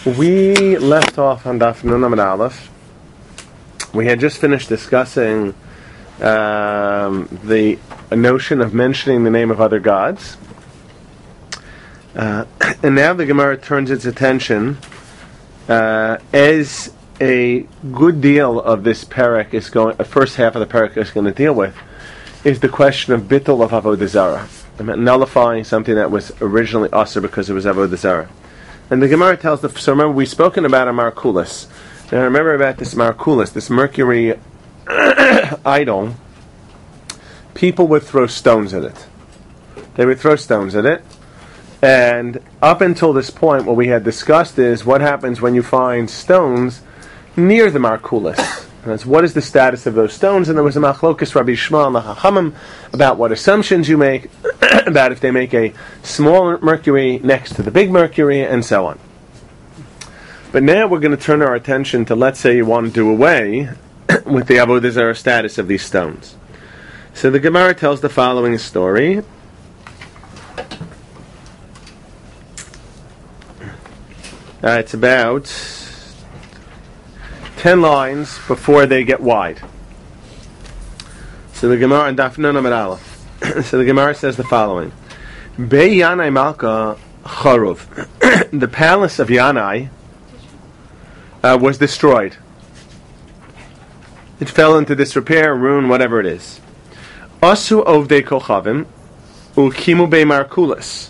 We left off on Daf Nun Amud Aleph. We had just finished discussing the notion of mentioning the name of other gods. And now the Gemara turns its attention as a good deal of this parak is going, the first half of the parak is going to deal with, is the question of bittul of avodah zarah, nullifying something that was originally asur because it was avodah zarah. And the Gemara tells so remember we've spoken about a Markulis. Now remember about this Markulis, this Mercury idol. People would throw stones at it. They would throw stones at it. And up until this point, what we had discussed is what happens when you find stones near the Markulis. And that's what is the status of those stones. And there was a Machlokas Rabbi Shmuel and the Chachamim about what assumptions you make, about if they make a small Mercury next to the big Mercury, and so on. But now we're going to turn our attention to, let's say you want to do away with the avodah zarah status of these stones. So the Gemara tells the following story. It's about 10 lines before they get wide. So the Gemara in Daf Nun Amud Aleph. So the Gemara says the following: Bei Yanai Malka Charuv. The palace of Yanai was destroyed. It fell into disrepair, ruin, whatever it is. Asu Ovdei Kochavim Ukimu Bei Markulis.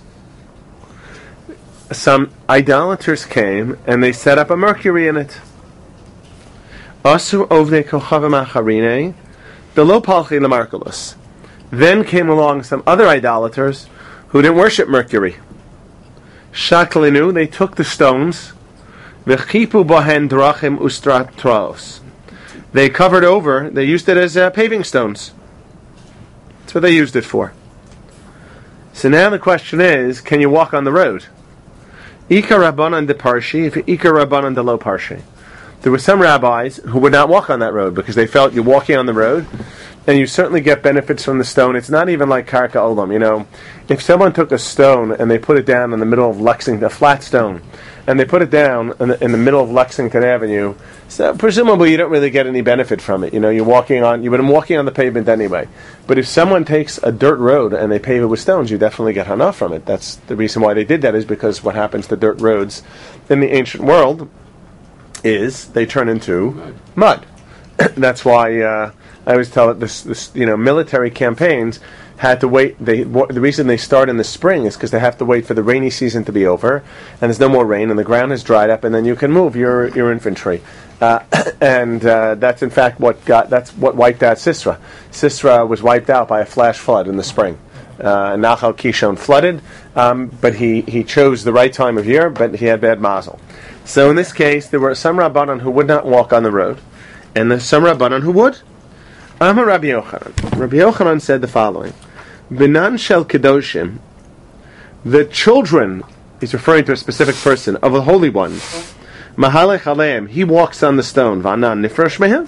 Some idolaters came and they set up a Mercury in it. Asu Ovdei Kochavim Acharine Below Palchi Lamarkulis. Then came along some other idolaters who didn't worship Mercury. Shaklinu, they took the stones. V'chipu bohen drachim ustratraos. They covered over, they used it as paving stones. That's what they used it for. So now the question is, can you walk on the road? Ika Rabbanan de Parshi, if Ika Rabbanan de Lo Parshi. There were some rabbis who would not walk on that road because they felt you're walking on the road and you certainly get benefits from the stone. It's not even like Karka Olam, you know. If someone took a stone and they put it down in the middle of Lexington, a flat stone, and they put it down in the middle of Lexington Avenue, so presumably you don't really get any benefit from it. You know, you would have been walking on the pavement anyway. But if someone takes a dirt road and they pave it with stones, you definitely get hana from it. That's the reason why they did that, is because what happens to dirt roads in the ancient world is they turn into mud. That's why I always tell it this military campaigns had to wait. The reason they start in the spring is because they have to wait for the rainy season to be over, and there's no more rain, and the ground has dried up, and then you can move your infantry. And that's in fact what wiped out Sisera. Sisera was wiped out by a flash flood in the spring. Nachal Kishon flooded, but he chose the right time of year, but he had bad mazel. So in this case, there were some Rabbanan who would not walk on the road, and there's some Rabbanan who would. Amar Rabbi Yochanan. Rabbi Yochanan said the following: Binan shel kedoshim, the children, he's referring to a specific person, of the holy ones, mahalech aleim, he walks on the stone, v'anan nifresh mehem.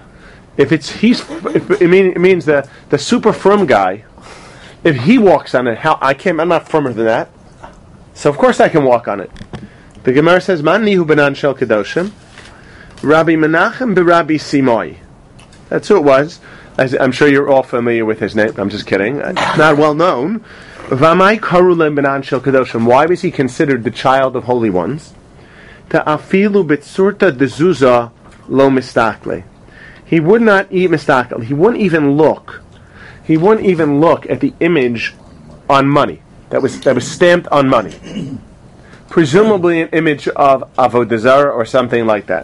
It means the super firm guy, if he walks on it, I'm not firmer than that, so of course I can walk on it. The Gemara says, Man nihu Binan shel kedoshim, Rabbi Menachem b'Rabbi Simoi. That's who it was. I'm sure you're all familiar with his name. I'm just kidding. It's not well known. V'amai karu le Binan shel kedoshim. Why was he considered the child of holy ones? Ta'afilu b'tzurta dezuza lo mistakle. He would not eat mistakle. He wouldn't even look. He wouldn't even look at the image on money that was stamped on money. Presumably an image of avodah zarah or something like that.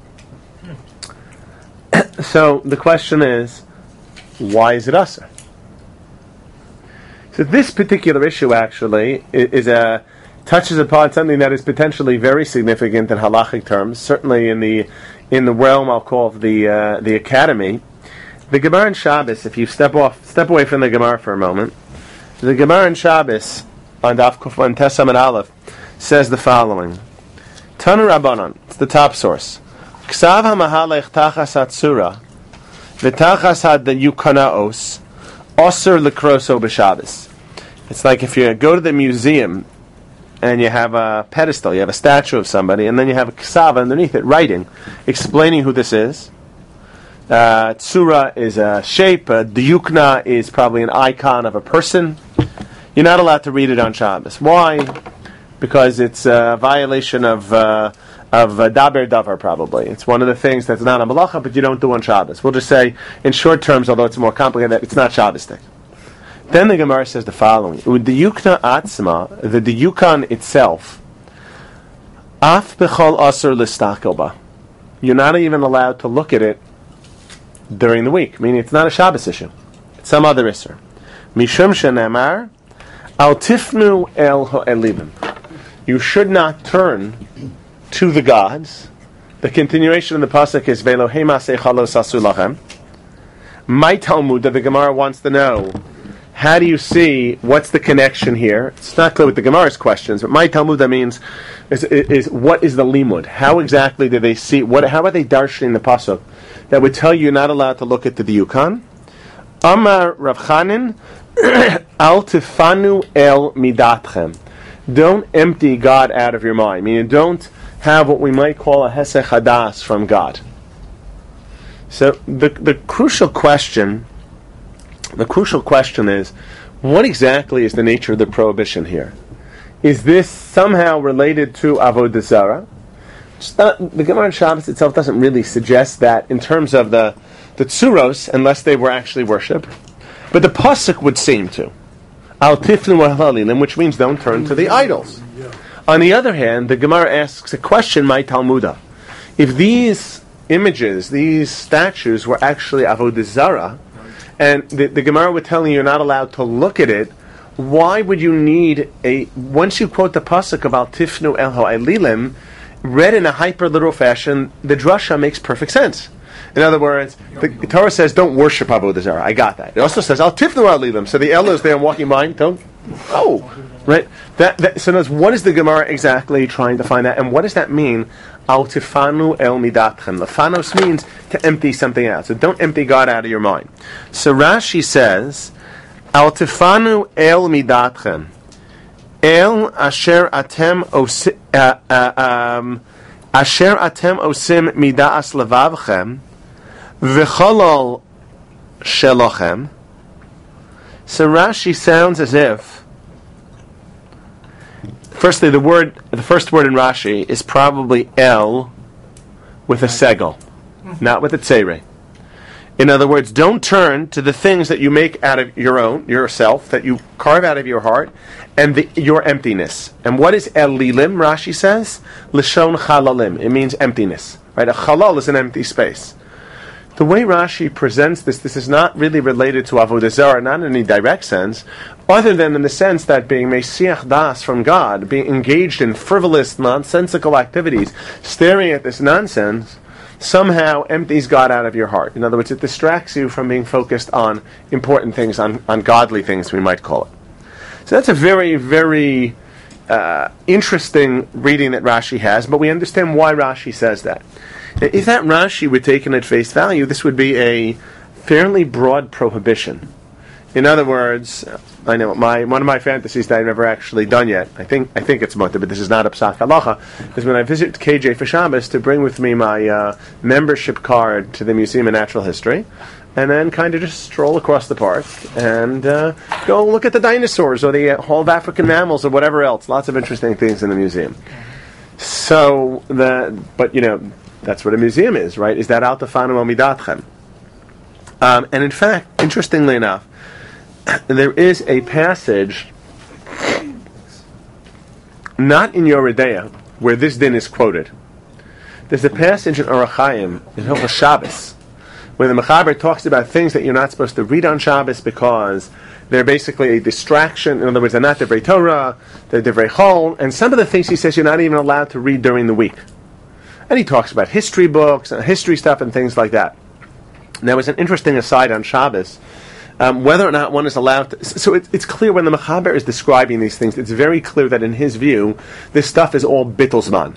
So the question is, why is it asur? So this particular issue actually touches upon something that is potentially very significant in halachic terms. Certainly in the realm I'll call the academy. The Gemara in Shabbos, if you step away from the Gemara for a moment, the Gemara in Shabbos on Daf Kufan Tesam and Aleph says the following: Tanu Rabbanan, it's the top source. Ksav ha'mahalech tachas hatzura v'tachas ha'yukanaos osur lekroso b'Shabbos. It's like if you go to the museum and you have a pedestal, you have a statue of somebody, and then you have a ksava underneath it, writing, explaining who this is. Tsura is a shape. Diyukna is probably an icon of a person. You're not allowed to read it on Shabbos. Why? Because it's a violation of daber davar, probably. It's one of the things that's not a malacha, but you don't do on Shabbos. We'll just say, in short terms, although it's more complicated, that it's not Shabbos thing. Then the Gemara says the following: Diyukna atzma, the diyukan itself, af bechol asur listakelba. You're not even allowed to look at it during the week, meaning it's not a Shabbos issue. It's some other issur. Mishum shenemar, al tifnu el ha'elim. You should not turn to the gods. The continuation of the pasuk is Ve'elohim aseh chalos asu lachem. My Talmud, that the Gemara wants to know, how do you see, what's the connection here? It's not clear with the Gemara's questions, but my Talmud, that means, is what is the limud? How exactly do they see, how are they darshaning the pasuk that would tell you you're not allowed to look at the diyukan? Amar Rav Chanin, al tifanu el midatchem. Don't empty God out of your mind. Meaning, don't have what we might call a hesech hadas from God. So the crucial question is, what exactly is the nature of the prohibition here? Is this somehow related to avodah zarah? The Gemara on Shabbos itself doesn't really suggest that in terms of the tzuros, unless they were actually worshipped. But the pasuk would seem to. Al tifnu ha'halilim, which means don't turn to the idols. On the other hand, the Gemara asks a question, my Talmuda. If these images, these statues were actually avodah zarah, and the Gemara would tell you you're not allowed to look at it, why would you need once you quote the pasuk about tifnu el ha'elilim, read in a hyper-literal fashion, the drasha makes perfect sense. In other words, the Torah says, don't worship avodah zarah. I got that. It also says, al tifnu ha'elilim. So the elders there walking by, don't. Oh, right. So notice, what is the Gemara exactly trying to find out, and what does that mean? Al tifanu el midatchem. Lefanos means to empty something out. So don't empty God out of your mind. So Rashi says, al tifanu el midatchem. El asher atem osim midas levavchem v'cholol shelochem. So Rashi sounds as if, firstly, the first word in Rashi is probably el with a segel, not with a tzere. In other words, don't turn to the things that you make out of yourself, that you carve out of your heart, and your emptiness. And what is elilim, Rashi says? Lishon chalalim. It means emptiness. Right? A chalal is an empty space. The way Rashi presents this is not really related to avodah zarah, not in any direct sense, other than in the sense that being mesiach das from God, being engaged in frivolous, nonsensical activities, staring at this nonsense, somehow empties God out of your heart. In other words, it distracts you from being focused on important things, on godly things, we might call it. So that's a very, very interesting reading that Rashi has, but we understand why Rashi says that. If that Rashi were taken at face value, this would be a fairly broad prohibition. In other words, I know one of my fantasies that I've never actually done yet, I think it's mutter, but this is not a psak halacha, is when I visit KJ for Shabbos to bring with me my membership card to the Museum of Natural History, and then kind of just stroll across the park and go look at the dinosaurs or the Hall of African Mammals or whatever else. Lots of interesting things in the museum. So, that's what a museum is, right? Is that al tefanu el midatchem? And in fact, interestingly enough, there is a passage, not in Yoreh De'ah, where this din is quoted. There's a passage in Orach Chaim, in Hilchos Shabbos, where the Mechaber talks about things that you're not supposed to read on Shabbos because they're basically a distraction. In other words, they're not Divrei Torah, they're Divrei Chol, and some of the things he says you're not even allowed to read during the week. And he talks about history books and history stuff and things like that. Now, it's an interesting aside on Shabbos, whether or not one is allowed to... So it's clear when the Mechaber is describing these things, it's very clear that in his view, this stuff is all bittul zman.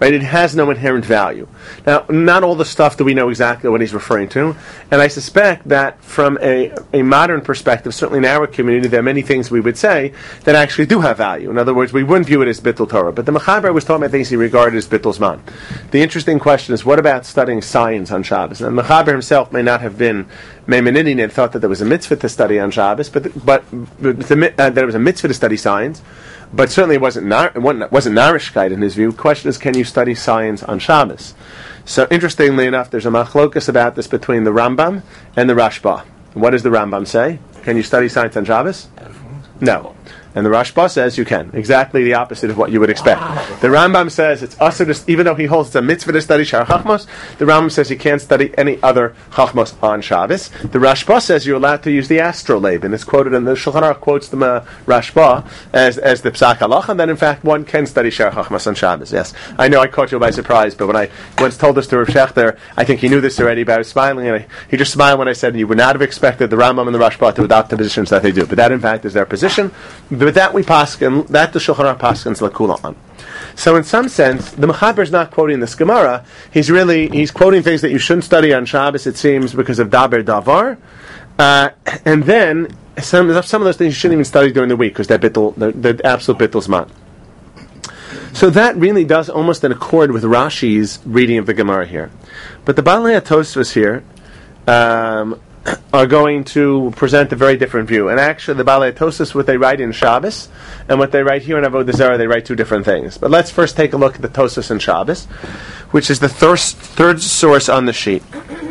right? It has no inherent value. Now, not all the stuff do we know exactly what he's referring to, and I suspect that from a modern perspective, certainly in our community, there are many things we would say that actually do have value. In other words, we wouldn't view it as Bittul Torah, but the Mechaber was talking about things he regarded as Bittul Zman. The interesting question is, what about studying science on Shabbos? And the Mechaber himself may not have been Meimonidin and thought that there was a mitzvah to study on Shabbos, but that it was a mitzvah to study science, but certainly it wasn't narishkeit in his view. The question is, can you study science on Shabbos? So interestingly enough, there's a machlokas about this between the Rambam and the Rashba. What does the Rambam say? Can you study science on Shabbos? No. And the Rashba says you can. Exactly the opposite of what you would expect. The Rambam says it's asur, even though he holds it's a mitzvah to study Shar Chachmos, the Rambam says you can't study any other Chachmos on Shabbos. The Rashba says you're allowed to use the astrolabe, and it's quoted in the Shulchan Aruch quotes the Rashba as the Psak Halach, and then in fact one can study Shar Chachmos on Shabbos. Yes, I know I caught you by surprise, but when I once told this to Rav Shechter, I think he knew this already, but I was smiling, and he just smiled when I said you would not have expected the Rambam and the Rashba to adopt the positions that they do, but that in fact is their position. But that we paskin, that the Shulchan Aruch paskins lakula on. So in some sense, the Mechaber is not quoting this Gemara. He's quoting things that you shouldn't study on Shabbos, it seems, because of Daber Davar. And then some of those things you shouldn't even study during the week because they're absolute bittul zman. So that really does almost in accord with Rashi's reading of the Gemara here. But the Balei HaTosfos here are going to present a very different view. And actually, the Balei HaTosfos, what they write in Shabbos, and what they write here in Avodah Zarah, they write two different things. But let's first take a look at the Tosfos in Shabbos, which is the third source on the sheet.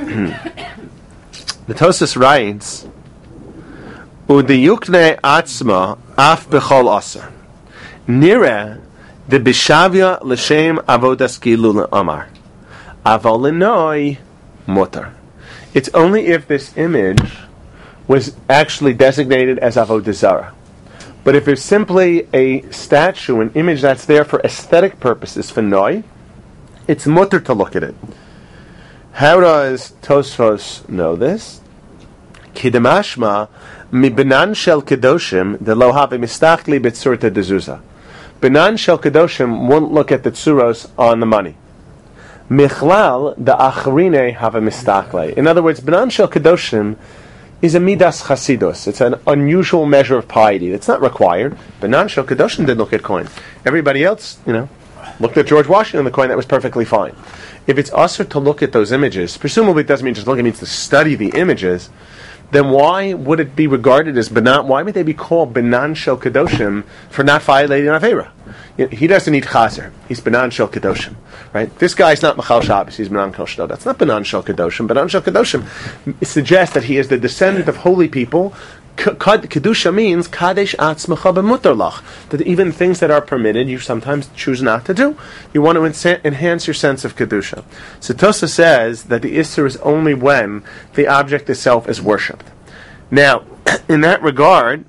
The Tosfos writes, Udiyukne atzma af b'chol aser. Nire de bishavya l'shem avodas gilu amar. Aval l'noi mutar. It's only if this image was actually designated as Avodah Zarah. But if it's simply a statue, an image that's there for aesthetic purposes, for noi, it's mutter to look at it. How does Tosfos know this? Kidamashma mi benan shel kedoshim de lo have mistachli b'tzurta dezuza. Benan shel kedoshim won't look at the tzuros on the money. Michlal the achrine have a mistakle. In other words, Benan Shel Kedoshim is a midas chasidus. It's an unusual measure of piety. It's not required. Benan Shel Kedoshim didn't look at coin. Everybody else, looked at George Washington, the coin, that was perfectly fine. If it's usher to look at those images, presumably it doesn't mean just look, it means to study the images, then why would it be regarded as Benan? Why would they be called Benan Shel Kedoshim for not violating Avera? He doesn't need chazer. He's Benan Shel Kedoshim, right? This guy's not Machal Shabbos. He's Benan Kol Shdo. That's not Benan Shel Kedoshim. Benan Shel Kedoshim suggests that he is the descendant of holy people. Kedusha means Kadesh Atzmacha B'mutar Lach. That even things that are permitted, you sometimes choose not to do. You want to enhance your sense of Kedusha. So Tosa says that the Isser is only when the object itself is worshipped. Now, in that regard,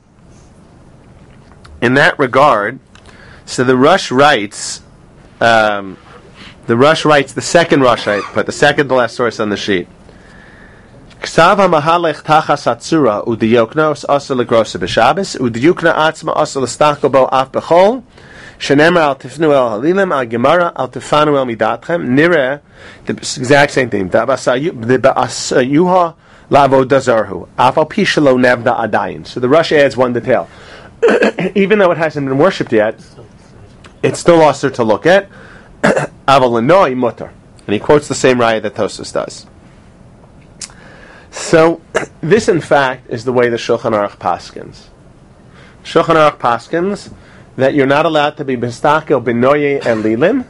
so the Rush writes, the second Rush, but the second to last source on the sheet. Ksav ha'mahalech tachas hatzura udiyoknos asa legrosa b'Shabbos udiyukna atzma asa l'stachko bo af b'chol shenemer al tifnu el halilim al gemara al tifanu el midatchem nireh the exact same thing the ba'asayuha la'avodah zarhu af al pi shelo nevda adayin. So the Rush adds one detail. Even though it hasn't been worshipped yet, it's still usher to look at. Aval l'noi mutar, and he quotes the same raya that Tosfos does. So, this in fact is the way the Shulchan Aruch paskins. Shulchan Aruch paskins that you're not allowed to be b'stakel b'noye and lilim,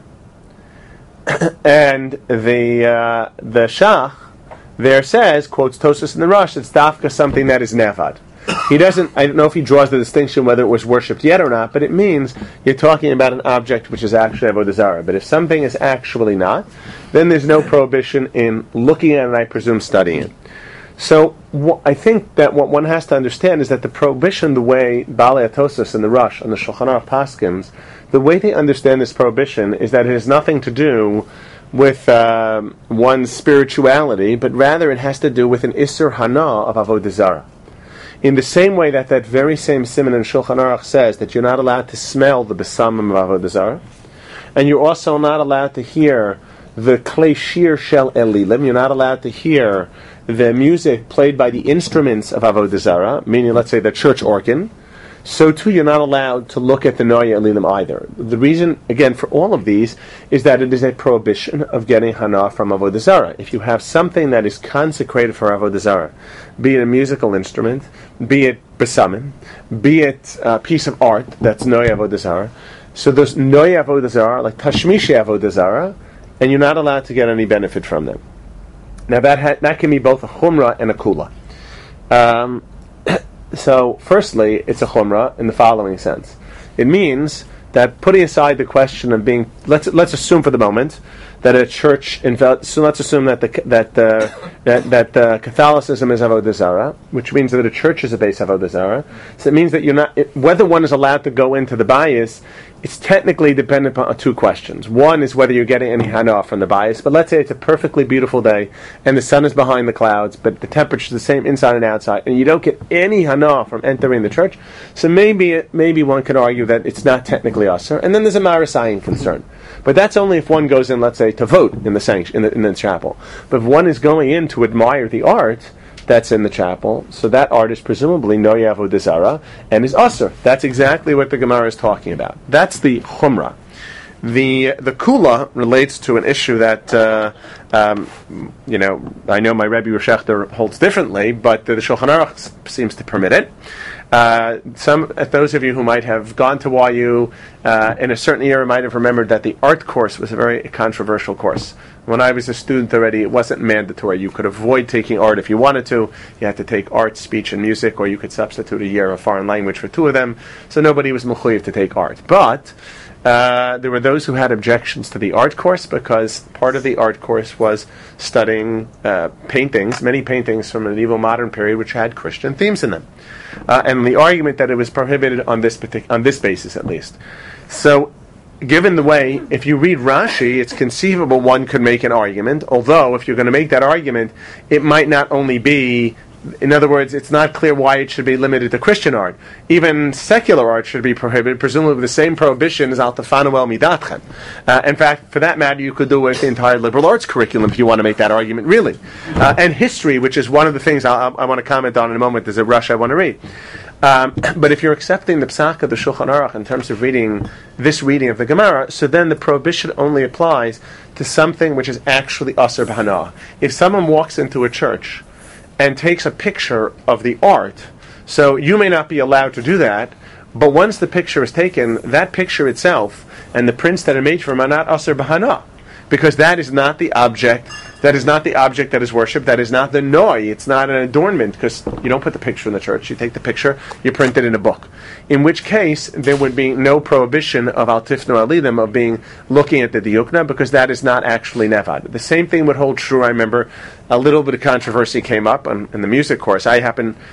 and the Shach there says, quotes Tosfos in the Rush, it's dafka something that is nevad. He doesn't, I don't know if he draws the distinction whether it was worshipped yet or not, but it means you're talking about an object which is actually Avodah Zarah. But if something is actually not, then there's no prohibition in looking at it and I presume studying it. So I think that what one has to understand is that the prohibition, the way Balei HaTosfos and the Rush and the Shulchan Aruch paskins, the way they understand this prohibition is that it has nothing to do with one's spirituality, but rather it has to do with an Isser Hana of Avodah Zarah. In the same way that very same Siman in Shulchan Aruch says that you're not allowed to smell the besamim of Avodah Zarah, and you're also not allowed to hear the klei shir shel elilim. You're not allowed to hear the music played by the instruments of Avodah Zarah, meaning, let's say, the church organ. So too, you're not allowed to look at the Noya Elilim either. The reason, again, for all of these is that it is a prohibition of getting hana from Avodah Zarah. If you have something that is consecrated for Avodah Zarah, be it a musical instrument, be it besamim, be it a piece of art that's Noya Avodah Zarah, so those Noya Avodah Zarah, like Tashmishi Avodah Zarah, and you're not allowed to get any benefit from them. Now that can be both a chumrah and a kula. So, firstly, it's a chumrah in the following sense. It means that putting aside the question of being, let's assume for the moment that a church, so let's assume that Catholicism is Avodah Zarah, which means that a church is a base of Avodah Zarah. So it means that you're not, whether one is allowed to go into the bias, it's technically dependent upon two questions. One is whether you're getting any hana from the bias, but let's say it's a perfectly beautiful day and the sun is behind the clouds, but the temperature is the same inside and outside, and you don't get any hana from entering the church. So maybe one could argue that it's not technically asur, and then there's a marasayin concern. But that's only if one goes in, let's say, to vote in the chapel. But if one is going in to admire the art that's in the chapel, so that art is presumably Noya Avodah Zarah and is asur. That's exactly what the Gemara is talking about. That's the chumrah. The kula relates to an issue that I know my Rebbe Rishechter holds differently, but the Shulchan Aruch seems to permit it. Those of you who might have gone to YU in a certain era might have remembered that the art course was a very controversial course. When I was a student already, it wasn't mandatory. You could avoid taking art if you wanted to. You had to take art, speech, and music, or you could substitute a year of foreign language for two of them. So nobody was mechuyev to take art. But there were those who had objections to the art course because part of the art course was studying paintings, many paintings from the medieval modern period which had Christian themes in them. And the argument that it was prohibited on this basis at least. So, given the way, if you read Rashi, it's conceivable one could make an argument, although if you're going to make that argument, it might not only be, in other words, it's not clear why it should be limited to Christian art. Even secular art should be prohibited, presumably the same prohibition as al tafanu el midatchem. In fact, for that matter, you could do it with the entire liberal arts curriculum if you want to make that argument, really. And history, which is one of the things I want to comment on in a moment, there's a rush I want to read. But if you're accepting the psak of the Shulchan Aruch in terms of reading this reading of the Gemara, so then the prohibition only applies to something which is actually asur b'hana. If someone walks into a church and takes a picture of the art, so you may not be allowed to do that, but once the picture is taken, that picture itself and the prints that are made from are not asur b'hana, because that is not the object. That is not the object that is worshipped. That is not the noi. It's not an adornment, because you don't put the picture in the church. You take the picture, you print it in a book. In which case, there would be no prohibition of al tifnu alidim, of being looking at the diukna, because that is not actually nevad. The same thing would hold true. I remember a little bit of controversy came up in the music course. I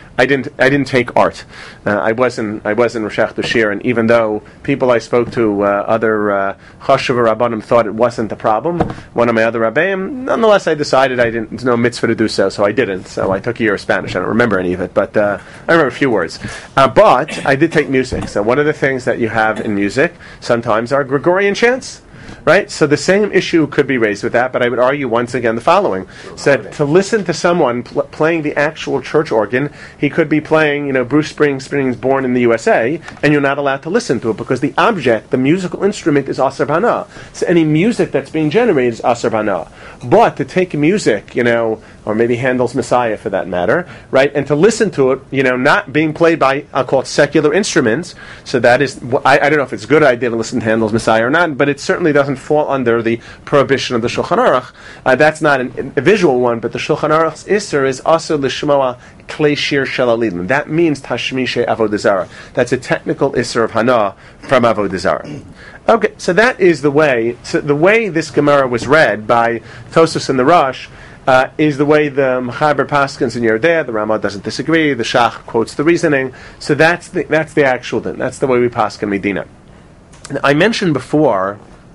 didn't take art. I wasn't Roshach Dushir, and even though people I spoke to, other chashuv rabbanim, thought it wasn't a problem, one of my other rabbeim, nonetheless, I decided there's no mitzvah to do so, so I didn't. So I took a year of Spanish. I don't remember any of it, but I remember a few words. But I did take music. So one of the things that you have in music sometimes are Gregorian chants. Right? So the same issue could be raised with that, but I would argue once again the following. Said to listen to someone playing the actual church organ, he could be playing, Bruce Springsteen's Born in the USA, and you're not allowed to listen to it because the object, the musical instrument, is asur b'hana. So any music that's being generated is asur b'hana. But to take music, or maybe Handel's Messiah for that matter, right, and to listen to it, not being played by, I'll call it secular instruments, so that is, I don't know if it's a good idea to listen to Handel's Messiah or not, but it certainly doesn't fall under the prohibition of the Shulchan Aruch. That's not a visual one, but the Shulchan Aruch's Isser is also l'shmoa klei shir shel alilim. That means tashmishe avodah zarah. That's a technical Isser of Hana from avodah zarah. Okay, so that is the way. So the way this Gemara was read by Tosfos and the Rosh is the way the Mechaber Paskins in Yerdeh. The Ramah doesn't disagree. The Shach quotes the reasoning. So that's the actual din. That's the way we paskin Medina. Now, I mentioned before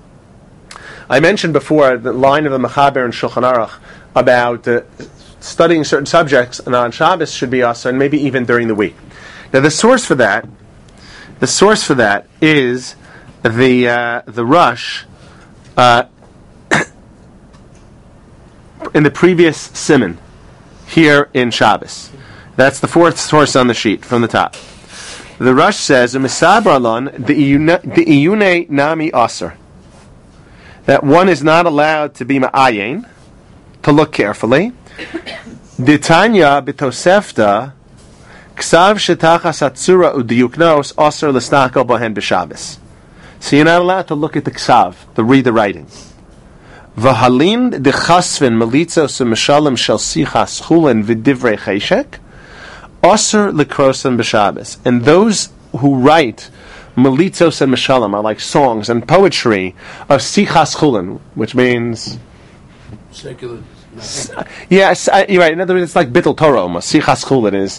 the line of the Mechaber and Shulchan Aruch about studying certain subjects and on Shabbos should be asur, and maybe even during the week. Now the source for that is the Rush in the previous siman here in Shabbos. That's the fourth source on the sheet from the top. The Rush says, "Misabralon the iyune nami aser," that one is not allowed to be ma'ayin, to look carefully. Ditanya b'tosefta ksav shetachas atzura udiyuknos aser l'snakel bohen b'Shabbos. So you're not allowed to look at the ksav, to read the writing. V'halin dechasvin melitzos u'mishalim shel sichas chulin v'divrei cheshek aser l'krosan b'Shabbos. And those who write melitzos and mishalim are like songs and poetry of sichas chulin, which means secular. Yes, you're right. In other words, it's like bittul Torah almost. Sichas chulin is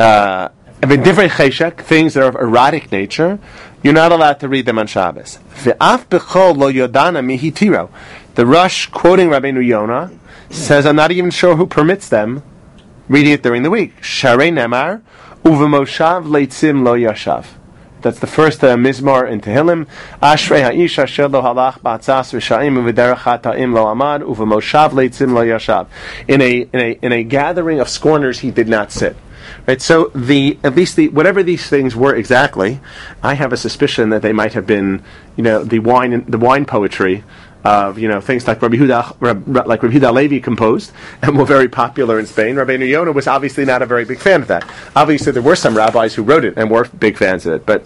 divrei cheshek, things that are of erotic nature. You're not allowed to read them on Shabbos. Ve'af b'chol lo yodana mihitiro. The Rush, quoting Rabbeinu Yonah, says, I'm not even sure who permits them reading it during the week. Sharei nemar uv'moshav leitzim lo yashav. That's the first mizmor in Tehillim. Ashrei ha'ish asher lo halach ba'atzas v'sha'im u'v'derech hata'im lo amad uv'moshav leitzim lo yashav. In a gathering of scorners, he did not sit. Right. So whatever these things were exactly, I have a suspicion that they might have been, the wine poetry of things like Rabbi Yehuda Levi composed and were very popular in Spain. Rabbeinu Yonah was obviously not a very big fan of that. Obviously, there were some rabbis who wrote it and were big fans of it. But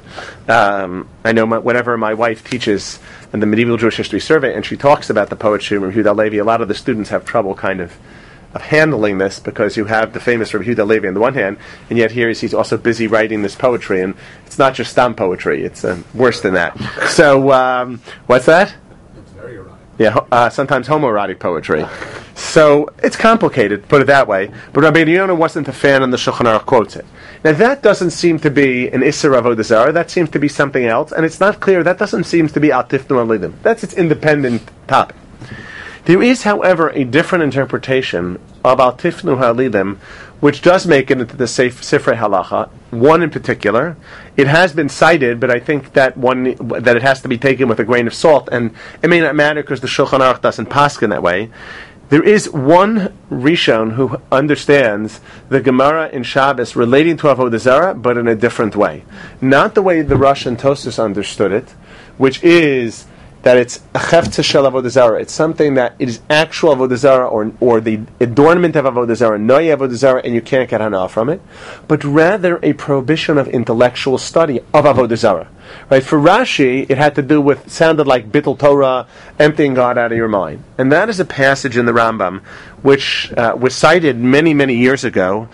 I know whenever my wife teaches in the Medieval Jewish History Survey and she talks about the poetry of Rabbi Yehuda Levi, a lot of the students have trouble kind of handling this because you have the famous Rabbi Yehuda Levi on the one hand, and yet here he's also busy writing this poetry, and it's not just stam poetry; it's worse than that. So, what's that? It's very erotic. Yeah, sometimes homoerotic poetry. So it's complicated, put it that way. But Rabbi Yonah wasn't a fan, and the Shulchan Aruch quotes it. Now that doesn't seem to be an Isser Avodah Zarah. That seems to be something else, and it's not clear. That doesn't seem to be Al Tifnu Alidim. That's its independent topic. There is, however, a different interpretation of Al Tifnu Halidim, which does make it into the Sifrei Halacha. One in particular, it has been cited, but I think that it has to be taken with a grain of salt, and it may not matter because the Shulchan Aruch doesn't paskin that way. There is one Rishon who understands the Gemara in Shabbos relating to Avodah Zarah, but in a different way, not the way the Rosh and Tosfos understood it, which is that it's a cheftzah shel avodah zarah. It's something that it is actual avodah zarah or the adornment of avodah zarah, noy avodah zarah, and you can't get hana from it, but rather a prohibition of intellectual study of avodah zarah. Right? For Rashi, it had to do with, sounded like bittul Torah, emptying God out of your mind. And that is a passage in the Rambam, which was cited many, many years ago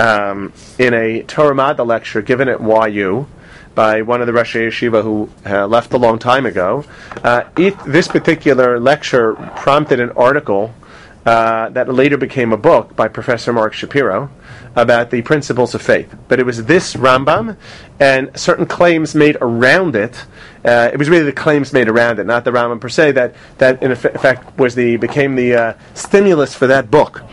in a Torah Mada lecture given at YU, by one of the Rosh Yeshiva who left a long time ago. This particular lecture prompted an article that later became a book by Professor Mark Shapiro about the principles of faith. But it was this Rambam and certain claims made around it. It was really the claims made around it, not the Rambam per se, that in effect became the stimulus for that book.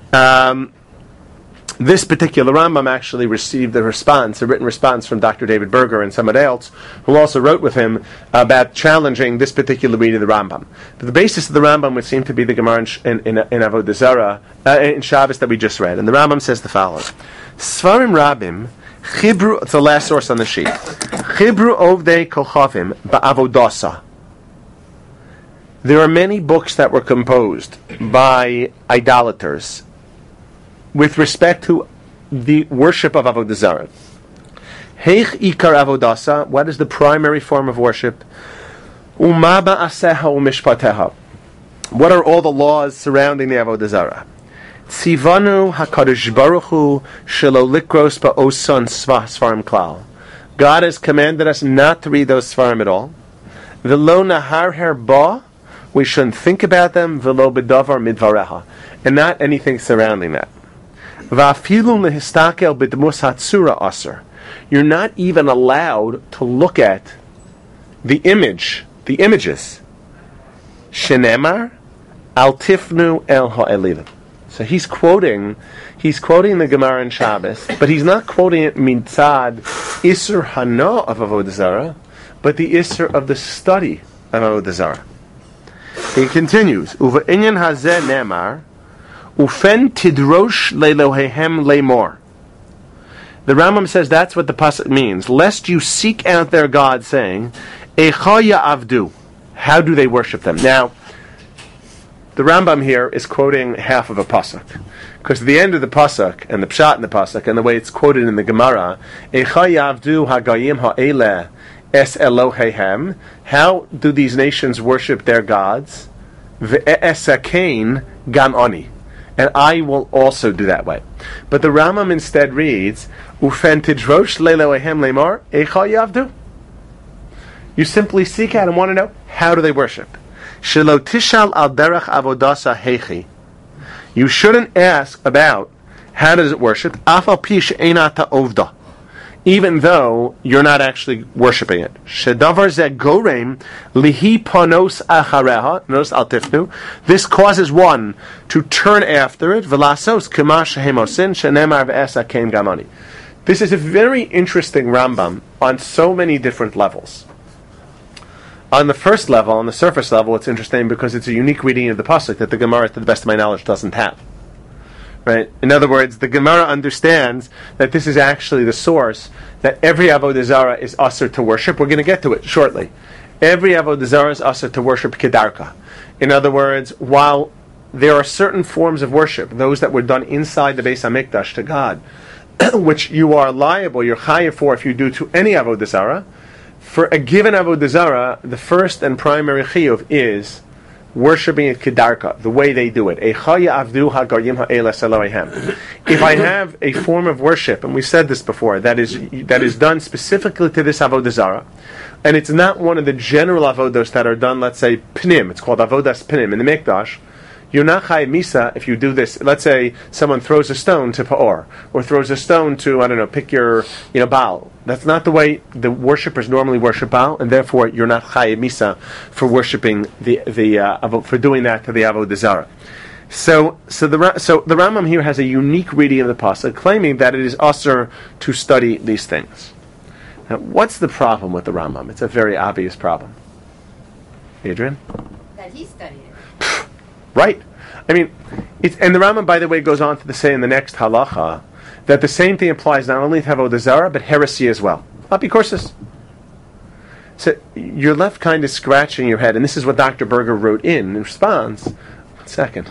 This particular Rambam actually received a written response from Dr. David Berger and somebody else, who also wrote with him about challenging this particular reading of the Rambam. But the basis of the Rambam would seem to be the Gemara in Avodah Zarah, in Shabbos that we just read. And the Rambam says the following. Svarim Rabim, Chibru, it's the last source on the sheet. Chibru Ovdei Kochavim Ba'avodasa. There are many books that were composed by idolaters with respect to the worship of Avodah Zarah. Heich Ikar Avodasa, what is the primary form of worship? Uma ba'aseha u'mishpateha. What are all the laws surrounding the Avodah Zarah? Tzivanu HaKadosh Baruch Hu shelo likros ba'oson svarim klal. God has commanded us not to read those svarim at all. V'lo naharher ba, we shouldn't think about them. V'lo bedavar midvareha, and not anything surrounding that. You're not even allowed to look at the images. Shenemar al tifnu el ha'elilim. So he's quoting the Gemara in Shabbos, but he's not quoting it mitzad isur hana of Avodah Zarah, but the isur of the study of Avodah Zarah. He continues, Uva inyan hazeh nemar, ufen tidrosh lelohehem lemor. The Rambam says that's what the pasuk means. Lest you seek out their God, saying, Echa ya'avdu. How do they worship them? Now, the Rambam here is quoting half of a pasuk, because at the end of the pasuk and the pshat in the pasuk and the way it's quoted in the Gemara, Echa ya'avdu hagayim ha'eleh es Elohehem. How do these nations worship their gods? Ve'esakain gam ani. And I will also do that way. But the Rambam instead reads, Ufen tidrosh lelohehem lemar echa yavdu. You simply seek out and want to know, how do they worship? Shelo tishal al derech avodasa hechi. You shouldn't ask about how does it worship, afal pi she'enata ovda, even though you're not actually worshiping it. Shedavar ze gorem lihi panos achareha, notice al tifnu, this causes one to turn after it, velasos kema shehemosin shenemar ve'esa kem gamani. This is a very interesting Rambam on so many different levels. On the first level, on the surface level, it's interesting because it's a unique reading of the pasuk that the Gemara, to the best of my knowledge, doesn't have. Right? In other words, the Gemara understands that this is actually the source that every Avodah Zarah is usher to worship. We're going to get to it shortly. Every Avodah Zarah is usher to worship kedarka. In other words, while there are certain forms of worship, those that were done inside the Beis HaMikdash to God, which you are liable, you're chayav for if you do to any Avodah Zarah, for a given Avodah Zarah, the first and primary chiyuv is worshipping it kedarka, the way they do it. If I have a form of worship, and we said this before, that is done specifically to this avodah zarah, and it's not one of the general avodos that are done, let's say pnim, it's called avodas pnim in the mikdash, you're not chayav misa if you do this. Let's say someone throws a stone to Pa'or, or throws a stone to, I don't know, pick your, Baal. That's not the way the worshippers normally worship Baal, and therefore you're not chayav misa for worshiping for doing that to the avodah zarah. So the Rambam here has a unique reading of the pasuk, claiming that it is usher to study these things. Now, what's the problem with the Rambam? It's a very obvious problem. Adrian? That he studied it. Right. I mean, and the Rambam, by the way, goes on to say in the next halacha that the same thing applies not only to avodah zarah but heresy as well. Apikorsis. So you're left kind of scratching your head, and this is what Dr. Berger wrote in response. 1 second.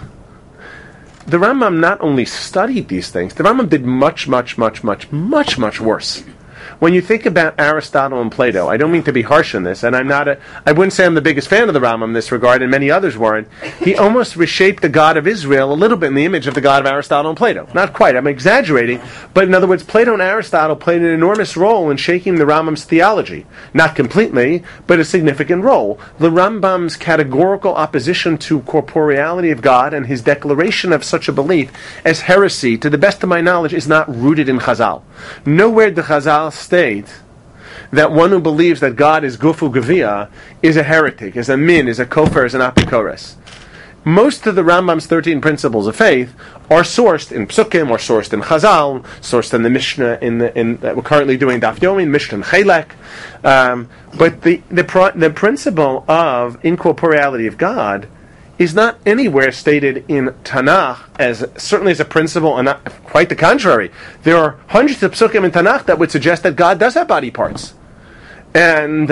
The Rambam not only studied these things, the Rambam did much, much, much, much, much, much worse. When you think about Aristotle and Plato, I don't mean to be harsh in this, and I wouldn't say I'm the biggest fan of the Rambam in this regard, and many others weren't. He almost reshaped the God of Israel a little bit in the image of the God of Aristotle and Plato. Not quite, I'm exaggerating, but in other words, Plato and Aristotle played an enormous role in shaping the Rambam's theology. Not completely, but a significant role. The Rambam's categorical opposition to corporeality of God and his declaration of such a belief as heresy, to the best of my knowledge, is not rooted in Chazal. Nowhere do Chazal state that one who believes that God is Gufu Gavia is a heretic, is a min, is a kofar, is an apikores. Most of the Rambam's 13 principles of faith are sourced in Psukim, or sourced in Chazal, sourced in the Mishnah that we're currently doing Daf Yomi, Mishnah and Chelek. But the principle of incorporeality of God is not anywhere stated in Tanakh certainly as a principle, and not, quite the contrary. There are hundreds of psukim in Tanakh that would suggest that God does have body parts. And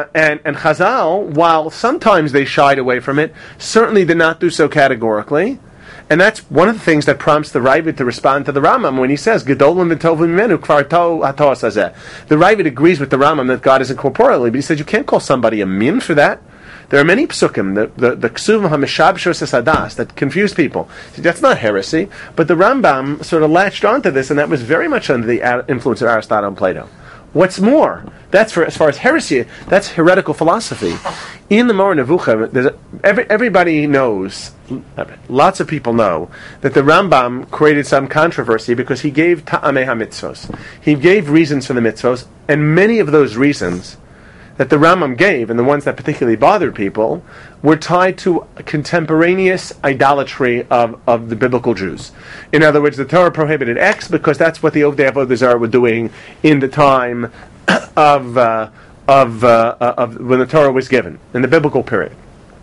Chazal, while sometimes they shied away from it, certainly did not do so categorically. And that's one of the things that prompts the Ravid to respond to the Rambam when he says, Gedolim v'tovim mimenu kvar hatoas hazeh. The Ravid agrees with the Rambam that God isn't corporeally, but he says you can't call somebody a min for that. There are many psukim, the ksuvim ha-mishabshos hadas, that confuse people. That's not heresy, but the Rambam sort of latched onto this, and that was very much under the influence of Aristotle and Plato. What's more, that's as far as heresy, that's heretical philosophy. In the Moreh Nevuchim, everybody knows, lots of people know, that the Rambam created some controversy because he gave ta'amei ha-mitzvos. He gave reasons for the mitzvos, and many of those reasons that the Rambam gave, and the ones that particularly bothered people, were tied to contemporaneous idolatry of the biblical Jews. In other words, the Torah prohibited X because that's what the Ovdei Avodah Zarah were doing in the time of when the Torah was given, in the biblical period.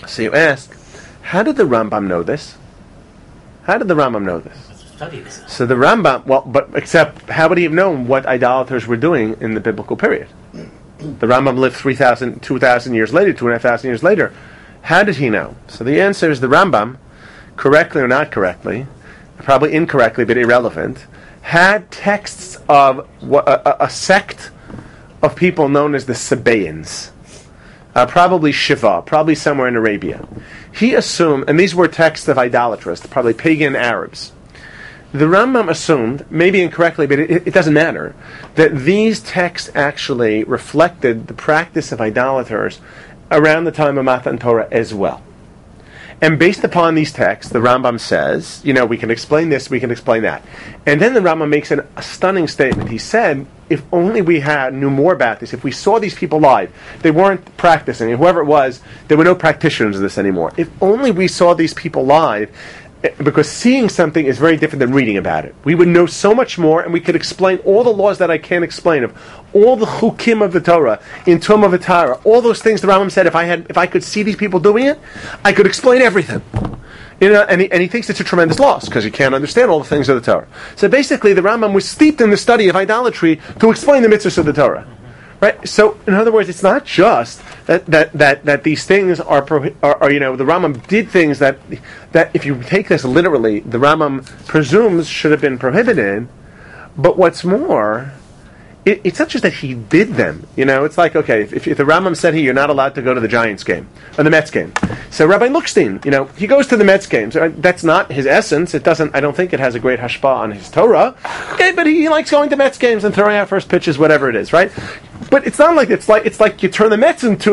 So you ask, how did the Rambam know this? How did the Rambam know this? So the Rambam, except how would he have known what idolaters were doing in the biblical period? The Rambam lived 2,000 years later, 2,500 years later. How did he know? So the answer is the Rambam, correctly or not correctly, probably incorrectly but irrelevant, had texts of a sect of people known as the Sabaeans. Probably Shiva, probably somewhere in Arabia. He assumed, and these were texts of idolatrous, probably pagan Arabs. The Rambam assumed, maybe incorrectly, but it doesn't matter, that these texts actually reflected the practice of idolaters around the time of Matan Torah as well. And based upon these texts, the Rambam says, we can explain this, we can explain that. And then the Rambam makes a stunning statement. He said, if only we knew more about this, if we saw these people live, they weren't practicing, and whoever it was, there were no practitioners of this anymore. If only we saw these people live, because seeing something is very different than reading about it. We would know so much more, and we could explain all the laws that I can't explain, of all the chukim of the Torah, in Tum of Atara, all those things the Rambam said, if I could see these people doing it, I could explain everything. And he thinks it's a tremendous loss, because you can't understand all the things of the Torah. So basically, the Rambam was steeped in the study of idolatry to explain the mitzvahs of the Torah. Right. So, in other words, it's not just that these things are the Rambam did things that if you take this literally, the Rambam presumes should have been prohibited. But what's more, it's not just that he did them. It's like, okay, if the Rambam said you're not allowed to go to the Giants game or the Mets game, so Rabbi Lookstein, he goes to the Mets games. That's not his essence. It doesn't. I don't think it has a great hashpah on his Torah. Okay, but he likes going to Mets games and throwing out first pitches, whatever it is, right? But it's not like it's like you turn the Mets into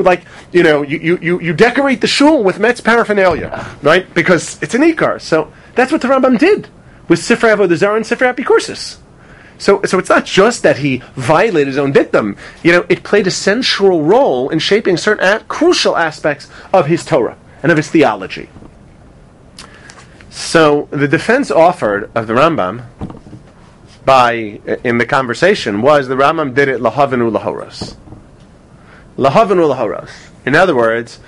you decorate the shul with Mets paraphernalia, right? Because it's an ikar. So that's what the Rambam did with Sifrei Avodah Zarah and Sifrei Apikursis. So it's not just that he violated his own dictum. It played a central role in shaping certain crucial aspects of his Torah and of his theology. So the defense offered of the Rambam in the conversation was the Rambam did it lahavinu lahoros. Lahavinu lahoros. In other words,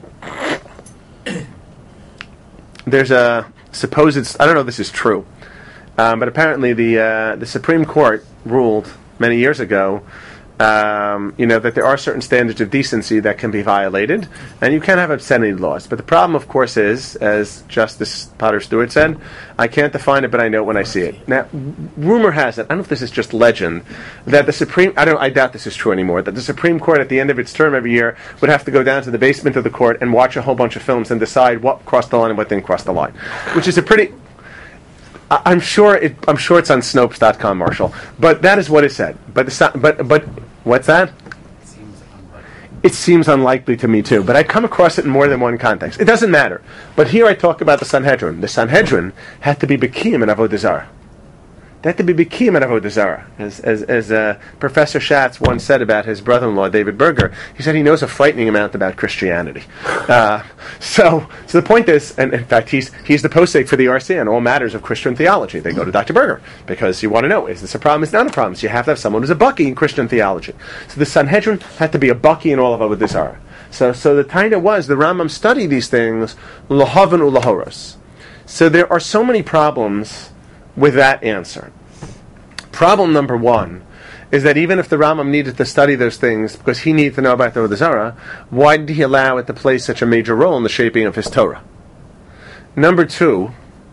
there's a supposed, I don't know if this is true, but apparently the Supreme Court ruled many years ago that there are certain standards of decency that can be violated, and you can't have obscenity laws. But the problem, of course, is, as Justice Potter Stewart said, I can't define it, but I know it when I see it. Now, rumor has it, I don't know if this is just legend, that I doubt this is true anymore, that the Supreme Court at the end of its term every year would have to go down to the basement of the court and watch a whole bunch of films and decide what crossed the line and what didn't cross the line. Which is a pretty... I'm sure it's on Snopes.com, Marshall. But that is what it said. But what's that? It seems unlikely to me too. But I come across it in more than one context. It doesn't matter. But here I talk about the Sanhedrin. The Sanhedrin had to be Bekiim in Avodah Zarah. They had to be Bekiim in Avodah Zarah. As Professor Schatz once said about his brother-in-law, David Berger, he said he knows a frightening amount about Christianity. So the point is, and in fact, he's the posek for the RC on all matters of Christian theology. They go to Dr. Berger because you want to know, is this a problem? It's not a problem. So you have to have someone who's a Baki in Christian theology. So the Sanhedrin had to be a Baki in all of Avodah Zarah. So the taina was, the Rambam studied these things, lahavan ulahoros. So there are so many problems with that answer. Problem number one is that even if the Rambam needed to study those things because he needed to know about the Avodah Zarah, why did he allow it to play such a major role in the shaping of his Torah? Number two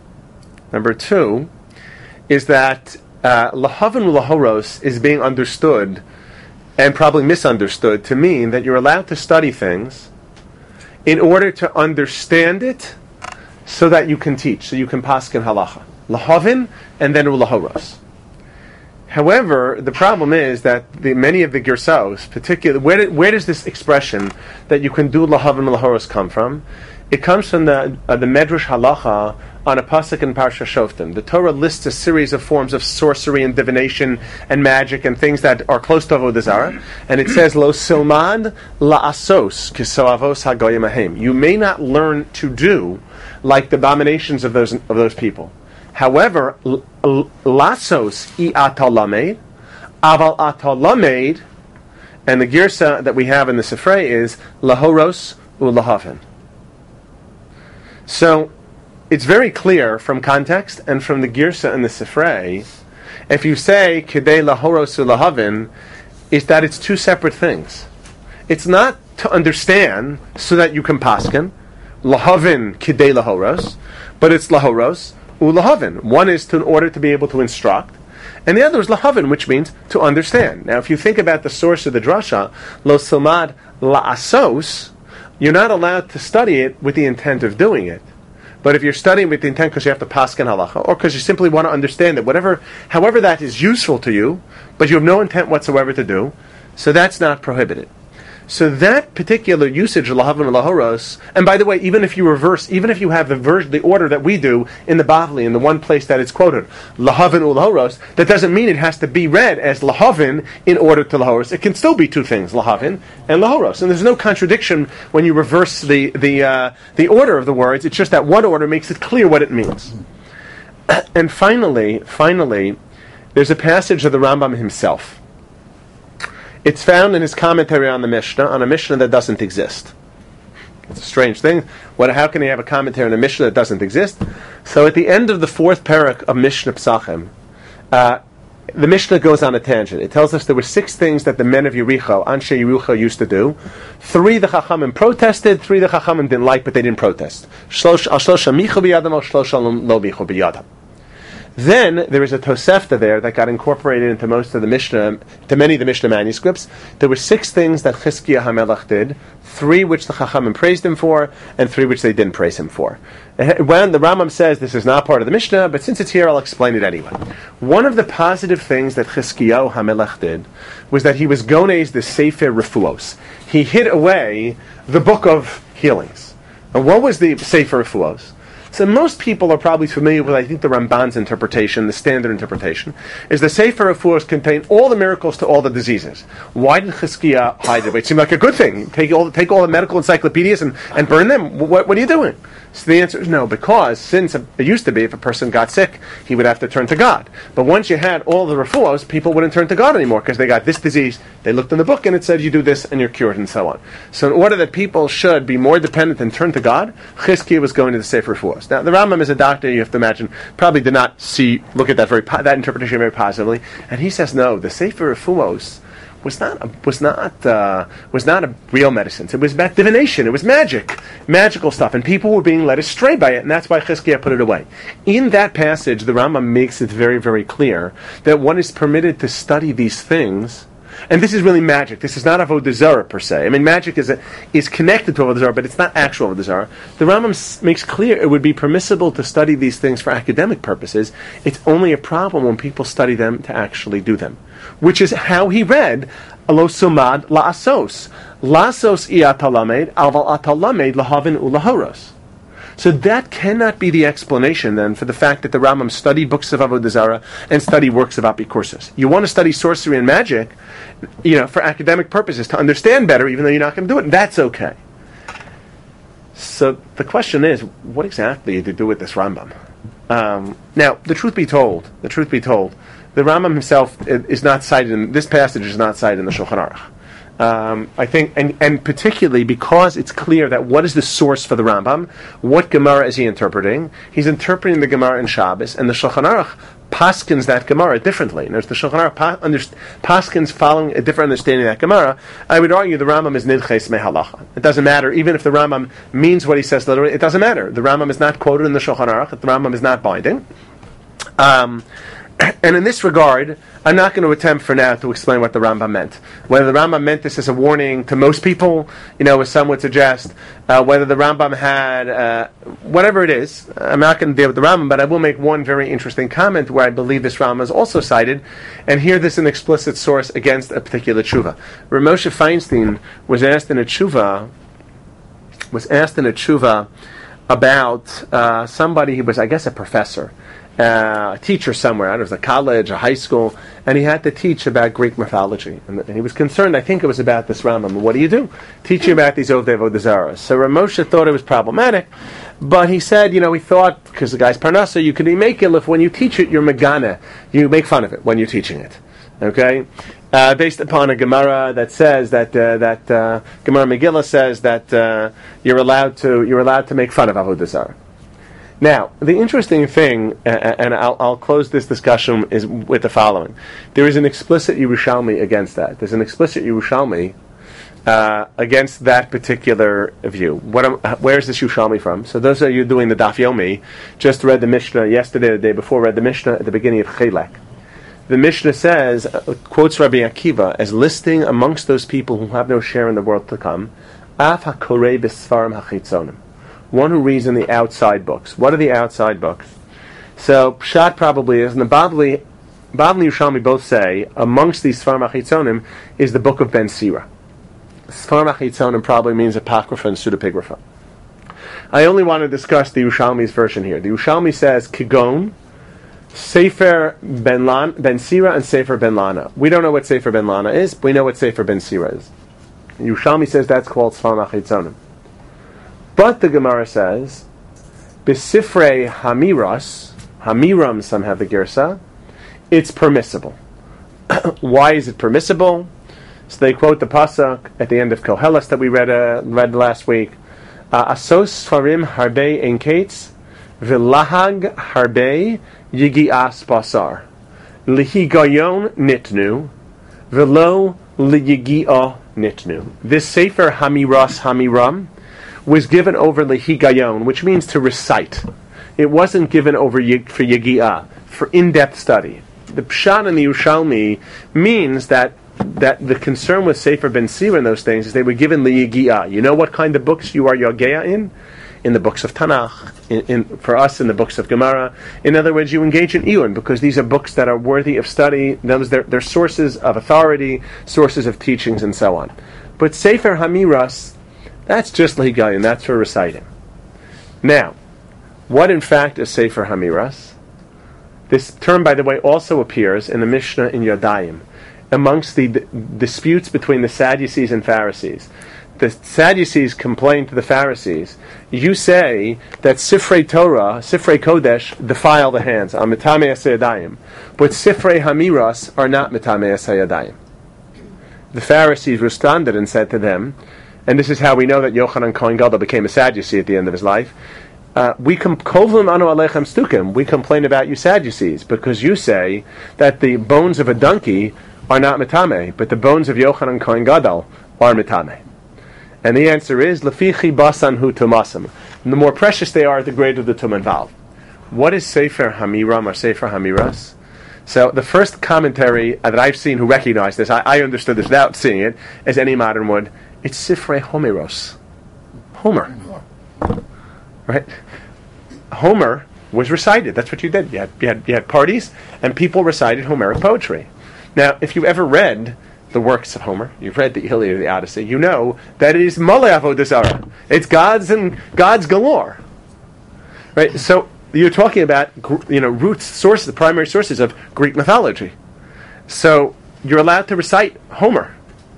is that lahavin ulahoros is being understood and probably misunderstood to mean that you're allowed to study things in order to understand it so that you can teach, so you can paskin halacha. Lahavin and then ulahoros. However, the problem is that many of the Girsaos, particularly, where does this expression that you can do lahavin lahoros come from? It comes from the Medrash Halacha on a pasuk in Parsha Shoftim. The Torah lists a series of forms of sorcery and divination and magic and things that are close to Avodah Zarah, and it says Lo silmad la'asos kisoavos hagoyim ahem. You may not learn to do like the abominations of those people. However, lasos I atalamed, aval atalamed, and the girsa that we have in the Sifrei is lahoros ulahavin. So it's very clear from context and from the Girsa and the Sifrei, if you say Kidei Lahoros Lahavin, is that it's two separate things. It's not to understand so that you can paskin, Lahavin Kidei Lahoros, but it's Lahoros Ulahavin. One is in order to be able to instruct, and the other is Lahavin, which means to understand. Now, if you think about the source of the drasha, Lo Silmad La'asos, you're not allowed to study it with the intent of doing it. But if you're studying with the intent because you have to paskin halacha, or because you simply want to understand it, however that is useful to you, but you have no intent whatsoever to do, so that's not prohibited. So that particular usage of lahavin and lahoros, and by the way, even if you have the order that we do in the Bavli, in the one place that it's quoted, lahavin ulahoros, that doesn't mean it has to be read as lahavin in order to lahoros. It can still be two things, lahavin and lahoros. And there's no contradiction when you reverse the order of the words. It's just that one order makes it clear what it means. And finally, there's a passage of the Rambam himself. It's found in his commentary on the Mishnah, on a Mishnah that doesn't exist. It's a strange thing. How can you have a commentary on a Mishnah that doesn't exist? So at the end of the fourth parak of Mishnah Psachim, the Mishnah goes on a tangent. It tells us there were 6 things that the men of Yericho, Anshe Yericho, used to do. 3 the Chachamim protested, 3 the Chachamim didn't like, but they didn't protest. Then there is a Tosefta there that got incorporated into most of the Mishnah, to many of the Mishnah manuscripts. There were 6 things that Chizkiah HaMelech did, 3 which the Chachamim praised him for, and 3 which they didn't praise him for. When the Rambam says this is not part of the Mishnah, but since it's here, I'll explain it anyway. One of the positive things that Chizkiah HaMelech did was that he was gonez the Sefer Refuos. He hid away the book of healings. And what was the Sefer Refuos? So most people are probably familiar with, I think, the Ramban's interpretation, the standard interpretation, is the Sefer Refuos contain all the miracles to all the diseases. Why did Chizkiah hide it? It seemed like a good thing. Take all the medical encyclopedias and burn them. What are you doing? So the answer is no, because since it used to be if a person got sick, he would have to turn to God. But once you had all the Refuos, people wouldn't turn to God anymore because they got this disease. They looked in the book and it said you do this and you're cured and so on. So in order that people should be more dependent and turn to God, Chizkiah was going to the Sefer Refuos. Now the Rambam is a doctor, you have to imagine, probably did not look at that interpretation very positively, and he says no, the Sefer Refuos was not a real medicine. It was about divination. It was magical stuff, and people were being led astray by it, and that's why Chizkiah put it away. In that passage, the Rambam makes it very, very clear that one is permitted to study these things. And this is really magic. This is not Avodah Zarah per se. I mean, magic is connected to Avodah Zarah, but it's not actual Avodah Zarah. The Rambam makes clear it would be permissible to study these things for academic purposes. It's only a problem when people study them to actually do them, which is how he read Lo Sumad La'asos. La'asos i'atalamed, aval atalamed lahavin ulahoros. So that cannot be the explanation then for the fact that the Rambam studied books of Avodah Zarah and studied works of Apikursus. You want to study sorcery and magic, for academic purposes, to understand better, even though you're not going to do it, and that's okay. So the question is, what exactly to do with this Rambam? Now, the truth be told, the Rambam himself is not cited this passage is not cited in the Shulchan Aruch. I think, and particularly because it's clear that what is the source for the Rambam? What Gemara is he interpreting? He's interpreting the Gemara in Shabbos, and the Shulchan Aruch paskins that Gemara differently. And there's the Shulchan Aruch paskins following a different understanding of that Gemara. I would argue the Rambam is nidches mehalacha. It doesn't matter, even if the Rambam means what he says literally, it doesn't matter. The Rambam is not quoted in the Shulchan Aruch. The Rambam is not binding. And in this regard, I'm not going to attempt for now to explain what the Rambam meant. Whether the Rambam meant this as a warning to most people, as some would suggest, whether the Rambam had, whatever it is, I'm not going to deal with the Rambam, but I will make one very interesting comment where I believe this Rambam is also cited, and here this is an explicit source against a particular tshuva. Rav Moshe Feinstein was asked in a tshuva about somebody who was, I guess, a professor. A teacher somewhere, I don't know, it was a college, a high school, and he had to teach about Greek mythology. And he was concerned, I think it was about this Rambam. What do you do? Teaching about these Avodah Zarah. So Rav Moshe thought it was problematic, but he said, he thought, because the guy's Parnasa, you can make it if when you teach it, you're Megana. You make fun of it when you're teaching it. Okay? Based upon a Gemara that says that Gemara Megillah says that you're allowed to make fun of Avodah Zarah. Now, the interesting thing, and I'll close this discussion is with the following. There is an explicit Yerushalmi against that. There's an explicit Yerushalmi against that particular view. Where is this Yerushalmi from? So those of you doing the Daf Yomi just read the Mishnah yesterday, the day before, read the Mishnah at the beginning of Chelek. The Mishnah says, quotes Rabbi Akiva as listing amongst those people who have no share in the world to come, Af HaKorei B'Sfarim HaChitzonim. One who reads in the outside books. What are the outside books? So Pshat probably is, and the Bavli and Yerushalmi both say amongst these Sfarim HaChitzonim is the book of Ben Sira. Sfarim HaChitzonim probably means Apocrypha and Pseudepigrapha. I only want to discuss the Yerushalmi's version here. The Yerushalmi says Kigon, Sefer Ben Sira, and Sefer Ben Lana. We don't know what Sefer Ben Lana is, but we know what Sefer Ben Sira is. Yerushalmi says that's called Sfarim HaChitzonim. But the Gemara says, B'sifrei Hamiram, some have the Girsa, it's permissible. Why is it permissible? So they quote the Pasuk at the end of Koheles that we read last week. Asos Sfarim Harbe Enkates, V'lahag Harbe Yigi'as Basar. Lihigayon Nitnu, V'lo Liyigi'ah Nitnu. This Sefer Hamiram was given over Lehigayon, which means to recite. It wasn't given over for Yegi'ah, for in-depth study. The Pshat and the Yerushalmi means that the concern with Sefer Ben Sira and those things is they were given Lehigi'ah. You know what kind of books you are Yogea in? In the books of Tanakh, for us in the books of Gemara. In other words, you engage in Iyun, because these are books that are worthy of study. They're sources of authority, sources of teachings, and so on. But Sefer Hamiras, that's just Lehigayon, that's for reciting. Now, what in fact is Sefer Hamiras? This term, by the way, also appears in the Mishnah in Yodayim, amongst the disputes between the Sadducees and Pharisees. The Sadducees complain to the Pharisees, you say that Sifrei Torah, Sifrei Kodesh, defile the hands, are Mitamei Asayadayim, but Sifrei Hamiras are not Mitamei Asayadayim. The Pharisees responded and said to them, and this is how we know that Yochanan Kohen Gadol became a Sadducee at the end of his life. We complain about you Sadducees because you say that the bones of a donkey are not mitame, but the bones of Yochanan Kohen Gadol are mitame. And the answer is lefichi basan hu tumasim. The more precious they are, the greater the tum involved. What is Sefer Hamiram or Sefer Hamiras? So the first commentary that I've seen who recognized this, I understood this without seeing it, as any modern would. It's Sifrei Homeros. Homer. Right? Homer was recited. That's what you did. You had parties, and people recited Homeric poetry. Now, if you ever read the works of Homer, you've read the Iliad or the Odyssey, you know that it is Malei Avodah Zarah. It's gods and gods galore. Right? So you're talking about roots, sources, the primary sources of Greek mythology. So you're allowed to recite Homer.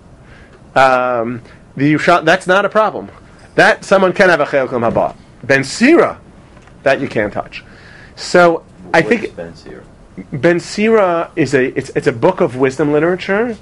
That's not a problem. That someone can have a Cheilkom Haba. Ben Sira, that you can't touch. So I think Ben Sira is it's a book of wisdom literature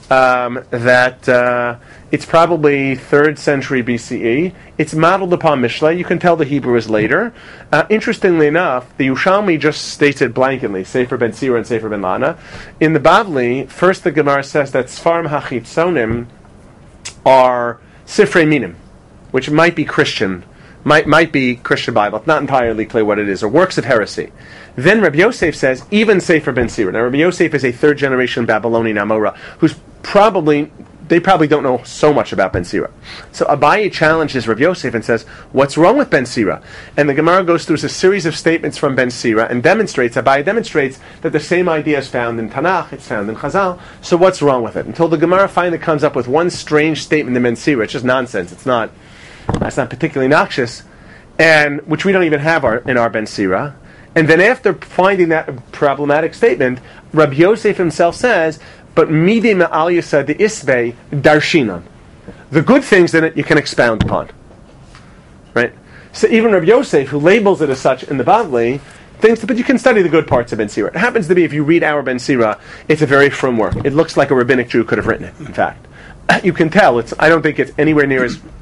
that it's probably 3rd century BCE. It's modeled upon Mishlei. You can tell the Hebrew is later. Interestingly enough, the Yerushalmi just states it blankly, Sefer Ben Sira and Sefer Ben Lana. In the Bavli, first the Gemara says that Sfarim HaChitzonim are Sifrei Minim, which might be Christian, might be Christian Bible. It's not entirely clear what it is, or works of heresy. Then Rabbi Yosef says, even Sefer Ben Sira. Now Rabbi Yosef is a 3rd generation Babylonian Amora, who's they probably don't know so much about Ben Sira. So Abaye challenges Rabbi Yosef and says, what's wrong with Ben Sira? And the Gemara goes through a series of statements from Ben Sira and Abaye demonstrates that the same idea is found in Tanakh, it's found in Chazal, so what's wrong with it? Until the Gemara finally comes up with one strange statement in Ben Sira. It's just nonsense. That's not particularly noxious, and which we don't even have in our Ben Sira. And then after finding that problematic statement, Rabbi Yosef himself says, but midim al yasa de isvei darshinan. The good things in it you can expound upon. Right? So even Rabbi Yosef, who labels it as such in the Bavli, thinks, but you can study the good parts of Ben Sira. It happens to be, if you read our Ben Sira, it's a very frum work. It looks like a rabbinic Jew could have written it, in fact. You can tell. I don't think it's anywhere near as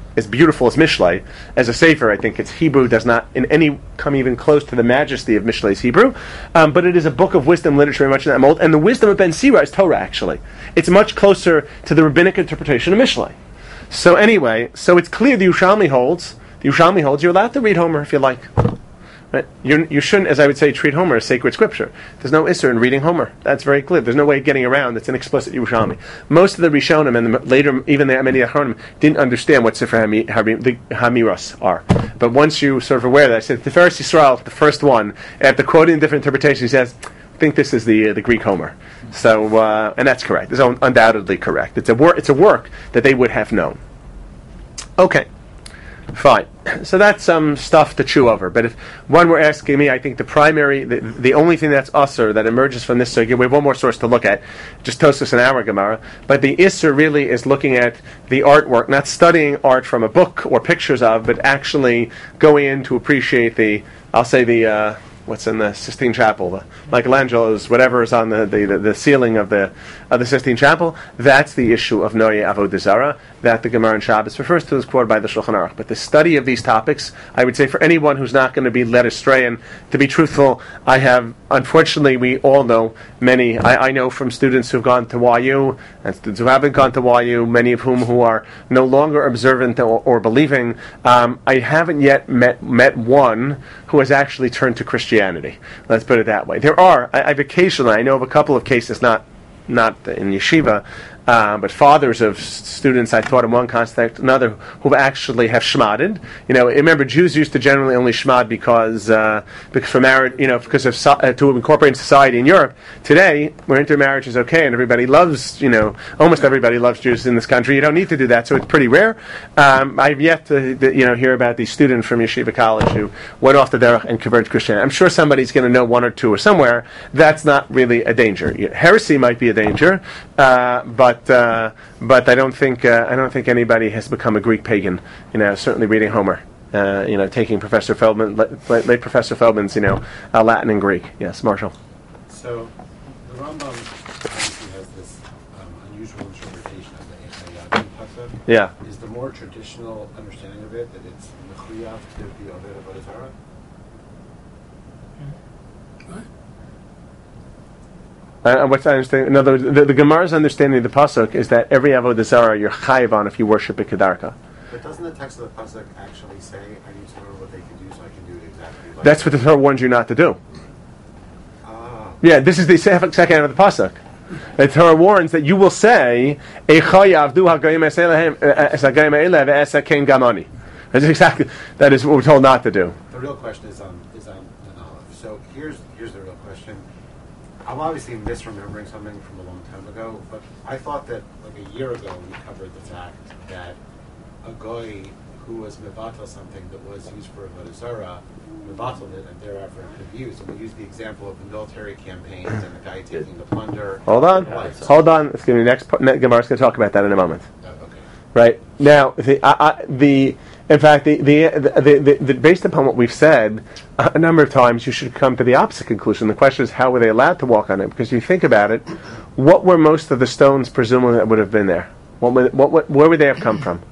as beautiful as Mishlei. As a sefer, I think its Hebrew does not in any come even close to the majesty of Mishlei's Hebrew, but it is a book of wisdom literature very much in that mold. And the wisdom of Ben Sira is Torah, actually. It's much closer to the rabbinic interpretation of Mishlei. So anyway, so it's clear the Yerushalmi holds you're allowed to read Homer if you like. Right? You shouldn't, as I would say, treat Homer as sacred scripture. There's no Isser in reading Homer. That's very clear. There's no way of getting around. It's an explicit Yerushalmi. Most of the Rishonim and later even the Amedi Achronim didn't understand what Sefer the Hamiros are. But once you sort of aware that, I said Tiferes Yisrael, the first one, after quoting different interpretations, he says, I think this is the Greek Homer. So and that's correct. It's undoubtedly correct. It's a work that they would have known. Okay. Fine. So that's some stuff to chew over. But if one were asking me, I think the only thing that's usser that emerges from this sugya, we have one more source to look at, just Tosfos and our Gemara, but the isser really is looking at the artwork, not studying art from a book or pictures of, but actually going in to appreciate what's in the Sistine Chapel, Michelangelo's, whatever is on the ceiling of the Sistine Chapel. That's the issue of Noye Avodah Zarah that the Gemara in Shabbos refers to as quoted by the Shulchan Aruch. But the study of these topics, I would say for anyone who's not going to be led astray, and to be truthful, unfortunately, we all know many, I know from students who've gone to YU, and students who haven't gone to YU, many of whom who are no longer observant or believing. I haven't yet met one who has actually turned to Christianity. Let's put it that way. There are, I know of a couple of cases, not in yeshiva, but fathers of students I taught in one context, another who actually have shmadded. Remember, Jews used to generally only shmad because for marriage, because of to incorporate in society in Europe. Today, where intermarriage is okay and everybody loves, almost everybody loves Jews in this country. You don't need to do that, so it's pretty rare. I've yet to hear about the student from Yeshiva College who went off the derech and converted to Christianity. I'm sure somebody's going to know one or two or somewhere. That's not really a danger. Heresy might be a danger, but I don't think anybody has become a Greek pagan. Certainly reading Homer. Taking Professor Feldman, late Professor Feldman's, Latin and Greek. Yes, Marshall. So the Rambam obviously has this unusual interpretation of the Echayad pasuk. Yeah. Is the more traditional understanding of it that it's mechuyav to be Oved Avodah Zarah? What I understand, in other words, the Gemara's understanding of the pasuk is that every avodah zarah you're chayiv on if you worship a kedarka. But doesn't the text of the pasuk actually say, "I need to learn what they can do, so I can do it exactly"? Like That's what the Torah warns you not to do. Yeah, this is the second half of the pasuk. The Torah warns that you will say, "Echayav du hagayim eselahem esagayim eilev esakein gamani." That is what we're told not to do. The real question is on the knowledge. So here's the real question. I'm obviously misremembering something from a long time ago, but I thought that like a year ago we covered the fact that a goy who was mevatel something that was used for avodah zarah, mevatel it, and thereafter it could be used. And we used the example of the military campaigns and the guy taking the plunder. Hold on. Let's give me the next part. Gemara's going to talk about that in a moment. Okay. Right now, in fact, based upon what we've said a number of times, you should come to the opposite conclusion. The question is, how were they allowed to walk on it? Because you think about it, what were most of the stones presumably that would have been there? Where would they have come from?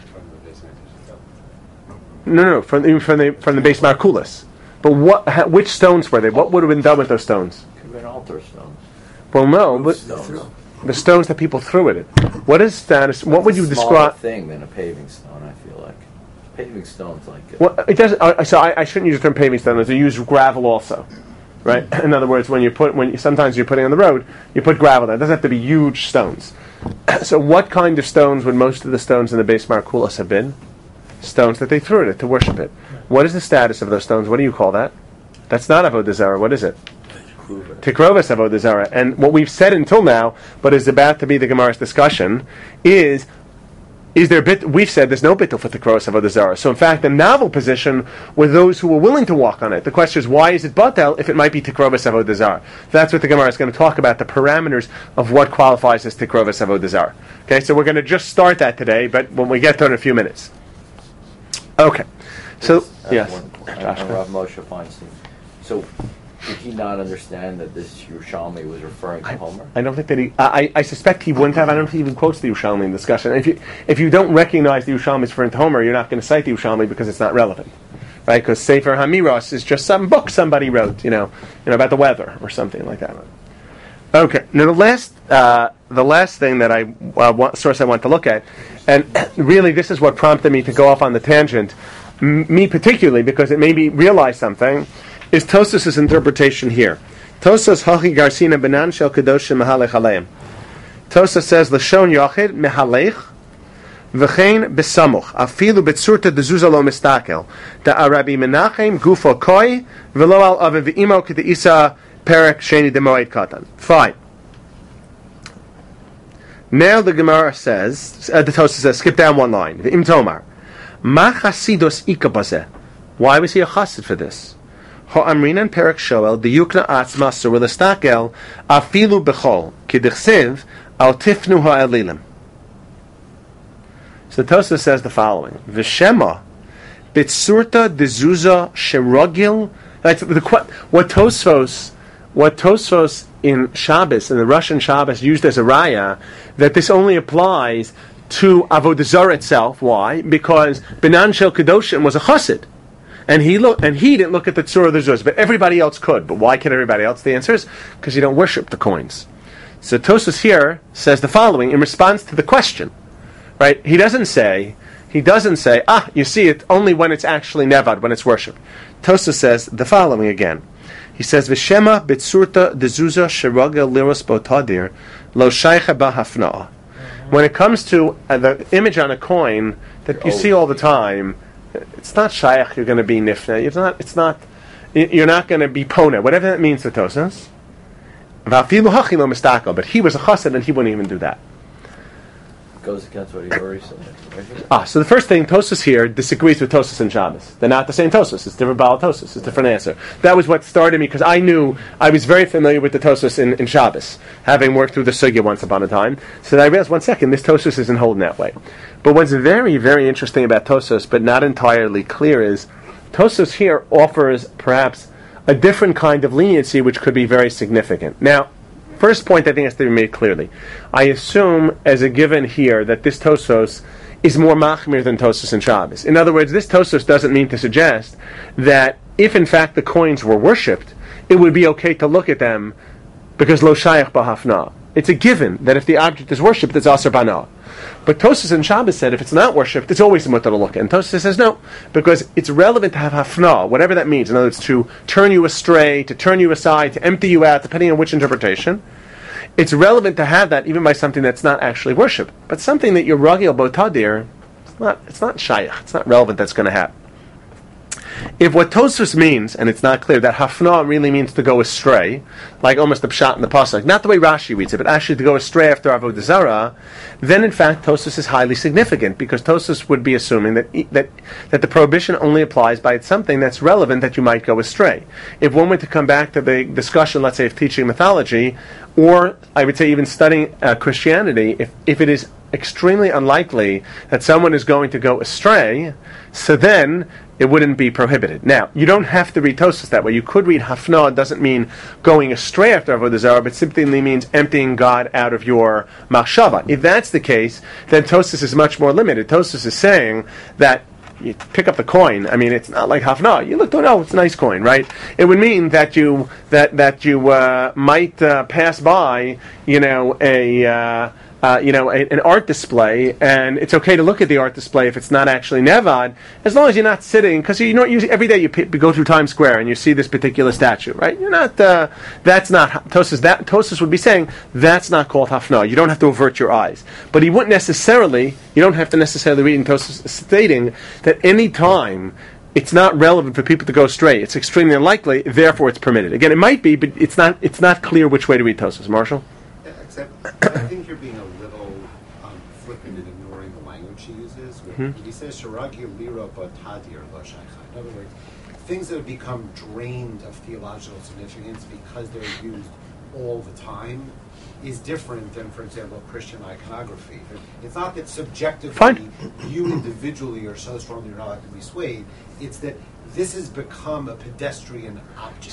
No, from the base Markulis. But which stones were they? What would have been done with those stones? Could have been altar stones. Well, no, but the stones that people threw at it. What is status? What would you describe? Thing than a paving stone, I feel like. Paving stones like it. Well, it doesn't. So I shouldn't use the term paving stone. They use gravel also, right? In other words, sometimes you're putting on the road, you put gravel there. It doesn't have to be huge stones. So what kind of stones would most of the stones in the base Markulis have been? Stones that they threw at it to worship it. What is the status of those stones? What do you call that? That's not avodah zarah. What is it? Tikrovas avodah zarah. And what we've said until now, but is about to be the Gemara's discussion, is there we've said there's no bittul for Tikrovas avodah zarah. So in fact, the novel position were those who were willing to walk on it. The question is, why is it batel if it might be Tikrovas avodah zarah? That's what the Gemara is going to talk about, the parameters of what qualifies as Tikrovas avodah zarah. Okay, so we're going to just start that today, but when we get there in a few minutes. Okay. So, yes. Rav Moshe Feinstein. So, Did he not understand that this Yerushalmi was referring to Homer? I don't think that he. I suspect he wouldn't have. I don't think he even quotes the Yerushalmi in discussion. If you don't recognize the Yerushalmi as referring to Homer, you're not going to cite the Yerushalmi because it's not relevant, right? Because Sefer Hamiros is just some book somebody wrote, about the weather or something like that. Okay. Now the last thing that source I want to look at, and really this is what prompted me to go off on the tangent, me particularly because it made me realize something, is Tosas' interpretation here. Tosas hachi garsina benan shel kedoshim mehalech aleim. Tosas says l'shon yochid mehalech v'chein besamuch afilu betzurta dezuza lo mistakel da Rabbi Menachem gufo koi v'lo al avim v'imo k'deisa perek sheni demoed katan. Fine. Now the Gemara says, the Tosas says, skip down one line. V'im tomar ma chasidus ikabazeh. Why was he a chassid for this? Ha'amrinan perek shoel diyukna atzma surah l'stakel afilu bechol k'dichsiv al tifnu ha'elilim. So Tosas says the following: V'shema bitsurta dezuza sherogil. What Tosfos in Shabbos, in the Russian Shabbos, used as a raya, that this only applies to Avodah Zarah itself. Why? Because Benan Shel Kedoshim was a chassid. And he didn't look at the Tzura of the Zuz, but everybody else could. But why can everybody else? The answer is because you don't worship the coins. So Tosas here says the following in response to the question. Right? He doesn't say, you see it only when it's actually nevad, when it's worshipped. Tosas says the following again. He says, V'shema b'tzurta dezuza sheraga liros botadir lo shaycha b'hafna'ah. When it comes to the image on a coin that you see all the time, it's not shaykh. You're going to be nifna. You're not going to be pona. Whatever that means to Tosas. But he was a chassid and he wouldn't even do that. Goes against what he already said. So the first thing, Tosas here disagrees with Tosas and Shabbos. They're not the same Tosas. It's different Baal Tosas. It's a different answer. That was what started me, because I was very familiar with the Tosas in Shabbos, having worked through the Sugya once upon a time. So I realized, one second, this Tosas isn't holding that way. But what's very, very interesting about Tosas, but not entirely clear, is Tosas here offers perhaps a different kind of leniency which could be very significant. Now, first point I think has to be made clearly. I assume as a given here that this Tosos is more machmir than Tosos and Shabbos. In other words, this Tosos doesn't mean to suggest that if in fact the coins were worshipped, it would be okay to look at them because lo shayach b'hafna. It's a given that if the object is worshipped, it's aser bana. But Tosas and Shabbos said if it's not worshipped, it's always a mutter to look at. And Tosas says no, because it's relevant to have hafna, whatever that means. In other words, to turn you astray, to turn you aside, to empty you out, depending on which interpretation. It's relevant to have that even by something that's not actually worship. But something that you're ragil botadir, it's not shayach, it's not relevant that's going to happen. If what Tosfos means, and it's not clear, that hafna really means to go astray, like almost the pshat in the pasuk, not the way Rashi reads it, but actually to go astray after Avodah Zarah, then in fact Tosfos is highly significant, because Tosfos would be assuming that the prohibition only applies by something that's relevant that you might go astray. If one were to come back to the discussion, let's say, of teaching mythology, or I would say even studying Christianity, if it is extremely unlikely that someone is going to go astray, so then it wouldn't be prohibited. Now, you don't have to read Tosfos that way. You could read hafna. It doesn't mean going astray after Avodah Zarah, but simply means emptying God out of your machshava. If that's the case, then Tosfos is much more limited. Tosfos is saying that you pick up the coin. I mean, it's not like hafna. You look, oh, it's a nice coin, right? It would mean that you might pass by, an art display, and it's okay to look at the art display if it's not actually nevad, as long as you're not sitting, because every day you go through Times Square and you see this particular statue, right? You're not. That's not Tosfos. That Tosfos would be saying that's not called hafna. You don't have to avert your eyes, but he wouldn't necessarily. You don't have to necessarily read in Tosfos stating that any time it's not relevant for people to go astray. It's extremely unlikely, therefore it's permitted. Again, it might be, but it's not clear which way to read Tosfos. Marshall? Except, I think you're being a little flippant in ignoring the language he uses. He says, Sharagi lira batadir lo shaycha. In other words, things that have become drained of theological significance because they're used all the time is different than, for example, Christian iconography. It's not that subjectively you individually are so strong that you're not allowed to be swayed. It's that this has become a pedestrian object.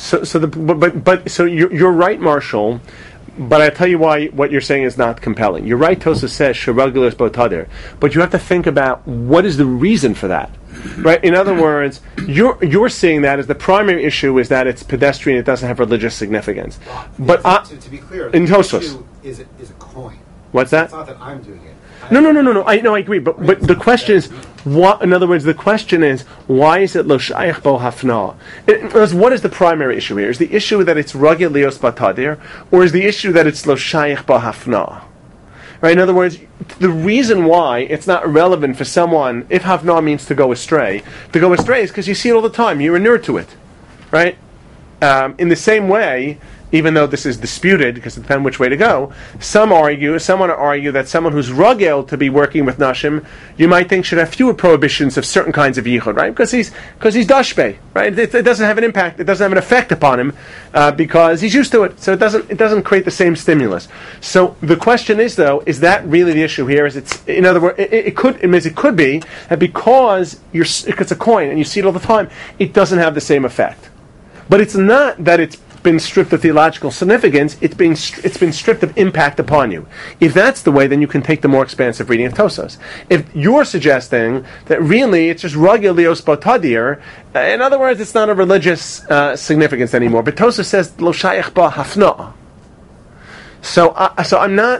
So you're right, Marshall. But I tell you why what you're saying is not compelling. You're right, Tosa says Sharagulas Botadir, but you have to think about what is the reason for that, right? In other words, you're seeing that as the primary issue is that it's pedestrian, it doesn't have religious significance. But to be clear, in the Tosos issue is a coin. What's that? It's not that I'm doing it. No. I agree. But the question is, what? In other words, the question is, why is it lo shayach bo hafna? What is the primary issue here? Is the issue that it's ragil lios batadir, or is the issue that it's lo shayach bo hafna? Right. In other words, the reason why it's not relevant for someone, if hafna means to go astray is because you see it all the time. You're inured to it, right? In the same way. Even though this is disputed, because it depends which way to go, someone argue that someone who's ragel to be working with nashim, you might think should have fewer prohibitions of certain kinds of yichud, right? Because he's dashbei, right? It doesn't have an impact, it doesn't have an effect upon him because he's used to it. So it doesn't create the same stimulus. So the question is, though, is that really the issue here? Is it's in other words, it could be that because it's a coin and you see it all the time, it doesn't have the same effect. But it's not that it's been stripped of theological significance, it's been stripped of impact upon you. If that's the way, then you can take the more expansive reading of Tosas. If you're suggesting that really it's just ragil lios botadir, in other words, it's not a religious significance anymore. But Tosas says lo shayach ba hafna. So I'm not.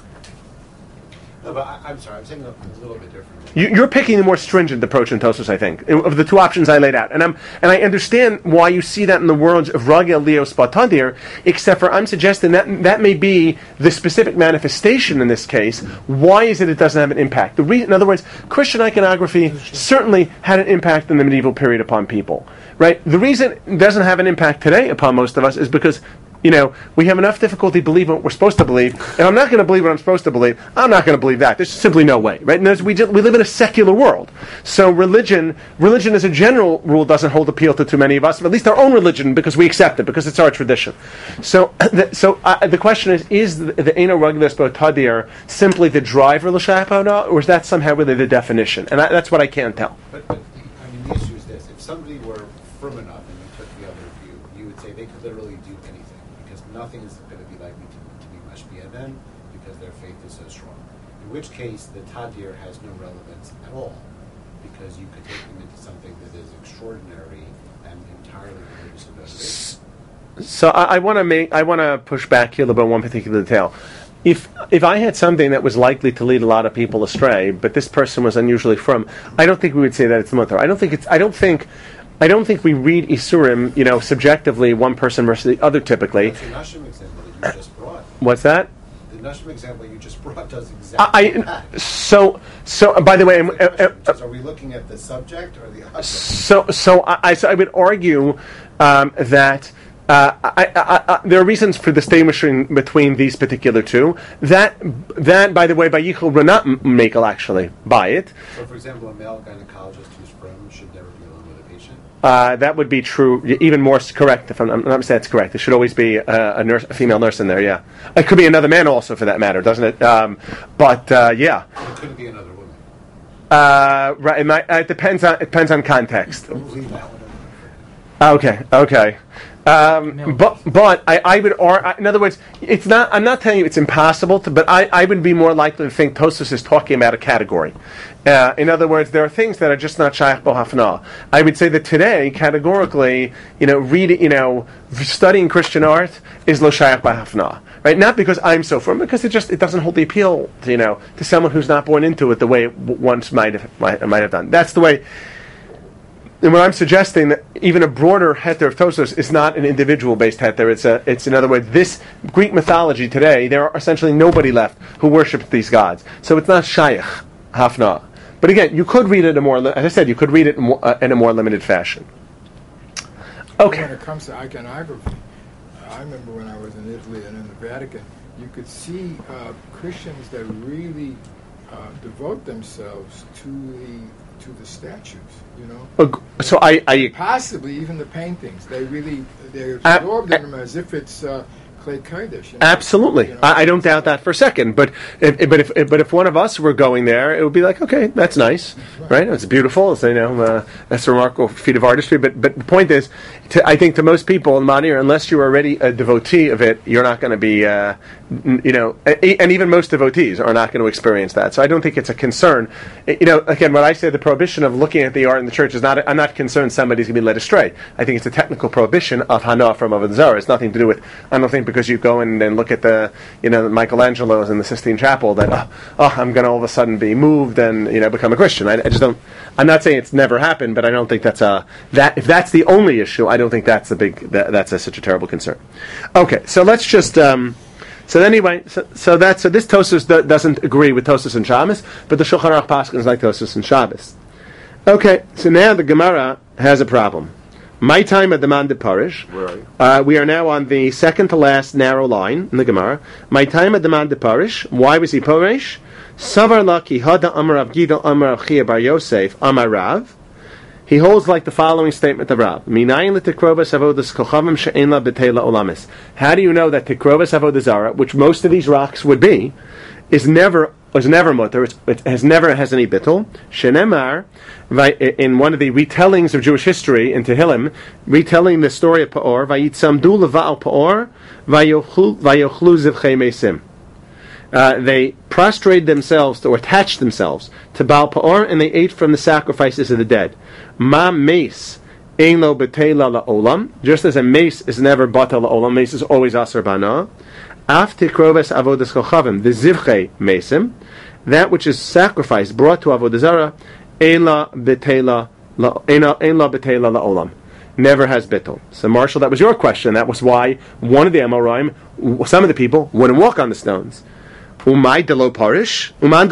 No, but I'm sorry. I'm saying a little bit different. You're picking the more stringent approach in Tosfos, I think, of the two options I laid out, and I understand why you see that in the words of Ragel Lios Batadir. Except for I'm suggesting that may be the specific manifestation in this case. Why is it doesn't have an impact? In other words, Christian iconography certainly had an impact in the medieval period upon people, right? The reason it doesn't have an impact today upon most of us is because we have enough difficulty believing what we're supposed to believe, and I'm not going to believe what I'm supposed to believe. I'm not going to believe that. There's simply no way, right? And we live in a secular world, so religion as a general rule doesn't hold appeal to too many of us, at least our own religion, because we accept it, because it's our tradition. So the question is the Eino Ragilus Botadir simply the driver l'shayach, or is that somehow really the definition? And that's what I can't tell. But the issue is this: if somebody were firm enough and you took the other view, you would say they could literally do anything. Nothing is going to be likely to be mashpia then, because their faith is so strong. In which case, the tadir has no relevance at all, because you could take them into something that is extraordinary and entirely religious in motivation. So I want to push back here a little bit on one particular detail. If I had something that was likely to lead a lot of people astray, but this person was unusually firm, I don't think we would say that it's mutar. I don't think we read Isurim, subjectively, one person versus the other typically. That's the Nashim example that you just brought. What's that? The Nashim example you just brought does exactly that. So by the way, are we looking at the subject or the object? So I would argue that there are reasons for distinguishing between these particular two. That by the way, by Yichel Ranat Mekel actually by it. So, for example, a male gynecologist who's firm should never be alone with a patient. That would be true, even more correct. If I'm not saying that's correct, there should always be a female nurse in there. Yeah, it could be another man also, for that matter, doesn't it? Yeah. It couldn't be another woman. Right. It depends on context. Don't believe that one. Okay. But I would, in other words, it's not. I'm not telling you it's impossible to, but I would be more likely to think Tosfos is talking about a category. In other words, there are things that are just not shayach bo hafna. I would say that today, categorically, studying Christian art is lo shayach bo hafna. Right? Not because I'm so firm, because it doesn't hold the appeal, to someone who's not born into it the way it once might have done. That's the way. And what I'm suggesting that even a broader heter of Tosfos is not an individual-based heter. It's in other words, this Greek mythology today, there are essentially nobody left who worships these gods. So it's not shayach hafna. But again, you could read it as I said, you could read it in a more limited fashion. Okay. When it comes to iconography, I remember when I was in Italy and in the Vatican, you could see Christians that really devote themselves to the statues, So I possibly even the paintings. They absorb them as if it's Klei Kodesh. Absolutely, I don't doubt that for a second. But if one of us were going there, it would be like, okay, that's nice, right? It's beautiful. It's that's a remarkable feat of artistry. But the point is, I think to most people in Manir, unless you're already a devotee of it, you're not going to be, and even most devotees are not going to experience that. So I don't think it's a concern. Again, when I say the prohibition of looking at the art in the church is not, I'm not concerned somebody's going to be led astray. I think it's a technical prohibition of hana from Avodah Zarah. It's nothing to do with, I don't think because you go in and look at the, Michelangelo's in the Sistine Chapel that, I'm going to all of a sudden be moved and, become a Christian. I just don't, I'm not saying it's never happened, but I don't think that's if that's the only issue, I don't think that's such a terrible concern. Okay, so let's just, so this Tosfos doesn't agree with Tosfos and Shabbos, but the Shulchan Aruch Paschal is like Tosfos and Shabbos. Okay, so now the Gemara has a problem. My time at the man de Parish. We are now on the second to last narrow line in the Gemara. My time at the man de Parish. Why was he Parish? Savar Laki Hada Amar Rav Gidol Amar Rav Chia Bar Yosef Amar Rav. He holds like the following statement of Rav. Minayin l'tikrovas avodas kochavim she'en la b'teila olamis. How do you know that tikrovas avodah zara, which most of these rocks would be, is never mutter, it has never has any bittul? Shenemar, in one of the retellings of Jewish history in Tehillim, retelling the story of Pa'or, vayitzamdu leva'al Pa'or, vayochlu zivchei mesim. They prostrated themselves or attached themselves to Baal Pa'or, and they ate from the sacrifices of the dead. Ma mace ein lo b'teila la'olam, just as a mace is never bata la'olam, mace is always aser bana. Af tikroves avodas kochavim, the zivchei mesim, that which is sacrificed, brought to avodah zara, ein la b'teila la'olam, never has bittul. So Marshall, that was your question. That was why one of the Amoraim, some of the people, wouldn't walk on the stones. Uman de lo parish.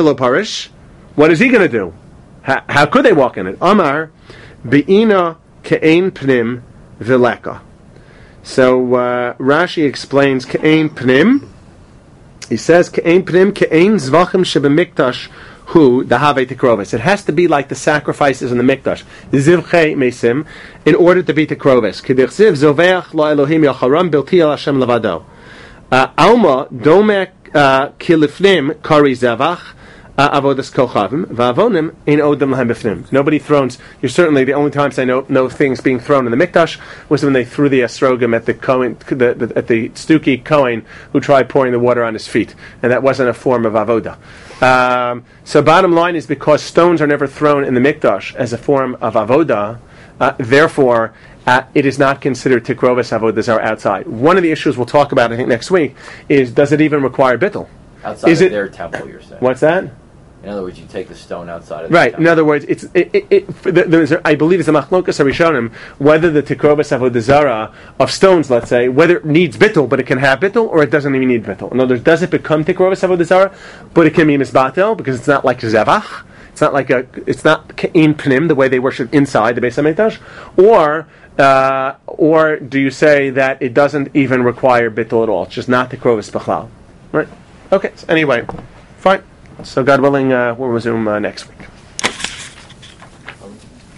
What is he going to do? How could they walk in it? Amar be'ina ke'ein pnim vileka. So Rashi explains ke'ein pnim. He says ke'ein pnim ke'ein zvachim shebemikdash hu dahave tikroves. It has to be like the sacrifices in the mikdash. Zivchei mesim, in order to be tikroves. K'dichziv zoveach la Elohim yacharam bilti al Hashem levado. Alma domek kilifnim kari zavach avodas kochavim va'avonim in odem lahem b'fnim. Nobody throws. You're certainly the only times I know things being thrown in the mikdash was when they threw the estrogim at the Kohen, at the Stuki Kohen who tried pouring the water on his feet, and that wasn't a form of avoda. So bottom line is because stones are never thrown in the mikdash as a form of avoda, therefore. It is not considered tikroves avodah zara outside. One of the issues we'll talk about, I think, next week is, does it even require bittul? Outside of their temple, you're saying. What's that? In other words, you take the stone outside of right. the temple. In other words, I believe it's a machlokas harishonim whether the tikroves avodah zara of stones, let's say, whether it needs bittul, but it can have bittul, or it doesn't even need bittul. In other words, does it become tikroves avodah zara, but it can be misbatel because it's not like zevach. It's not ke'in pnim, the way they worship inside the Beis HaMikdash, or do you say that it doesn't even require bittul at all? It's just not the tikroves b'chlal, right? Okay. So anyway, fine. So God willing, we'll resume next week.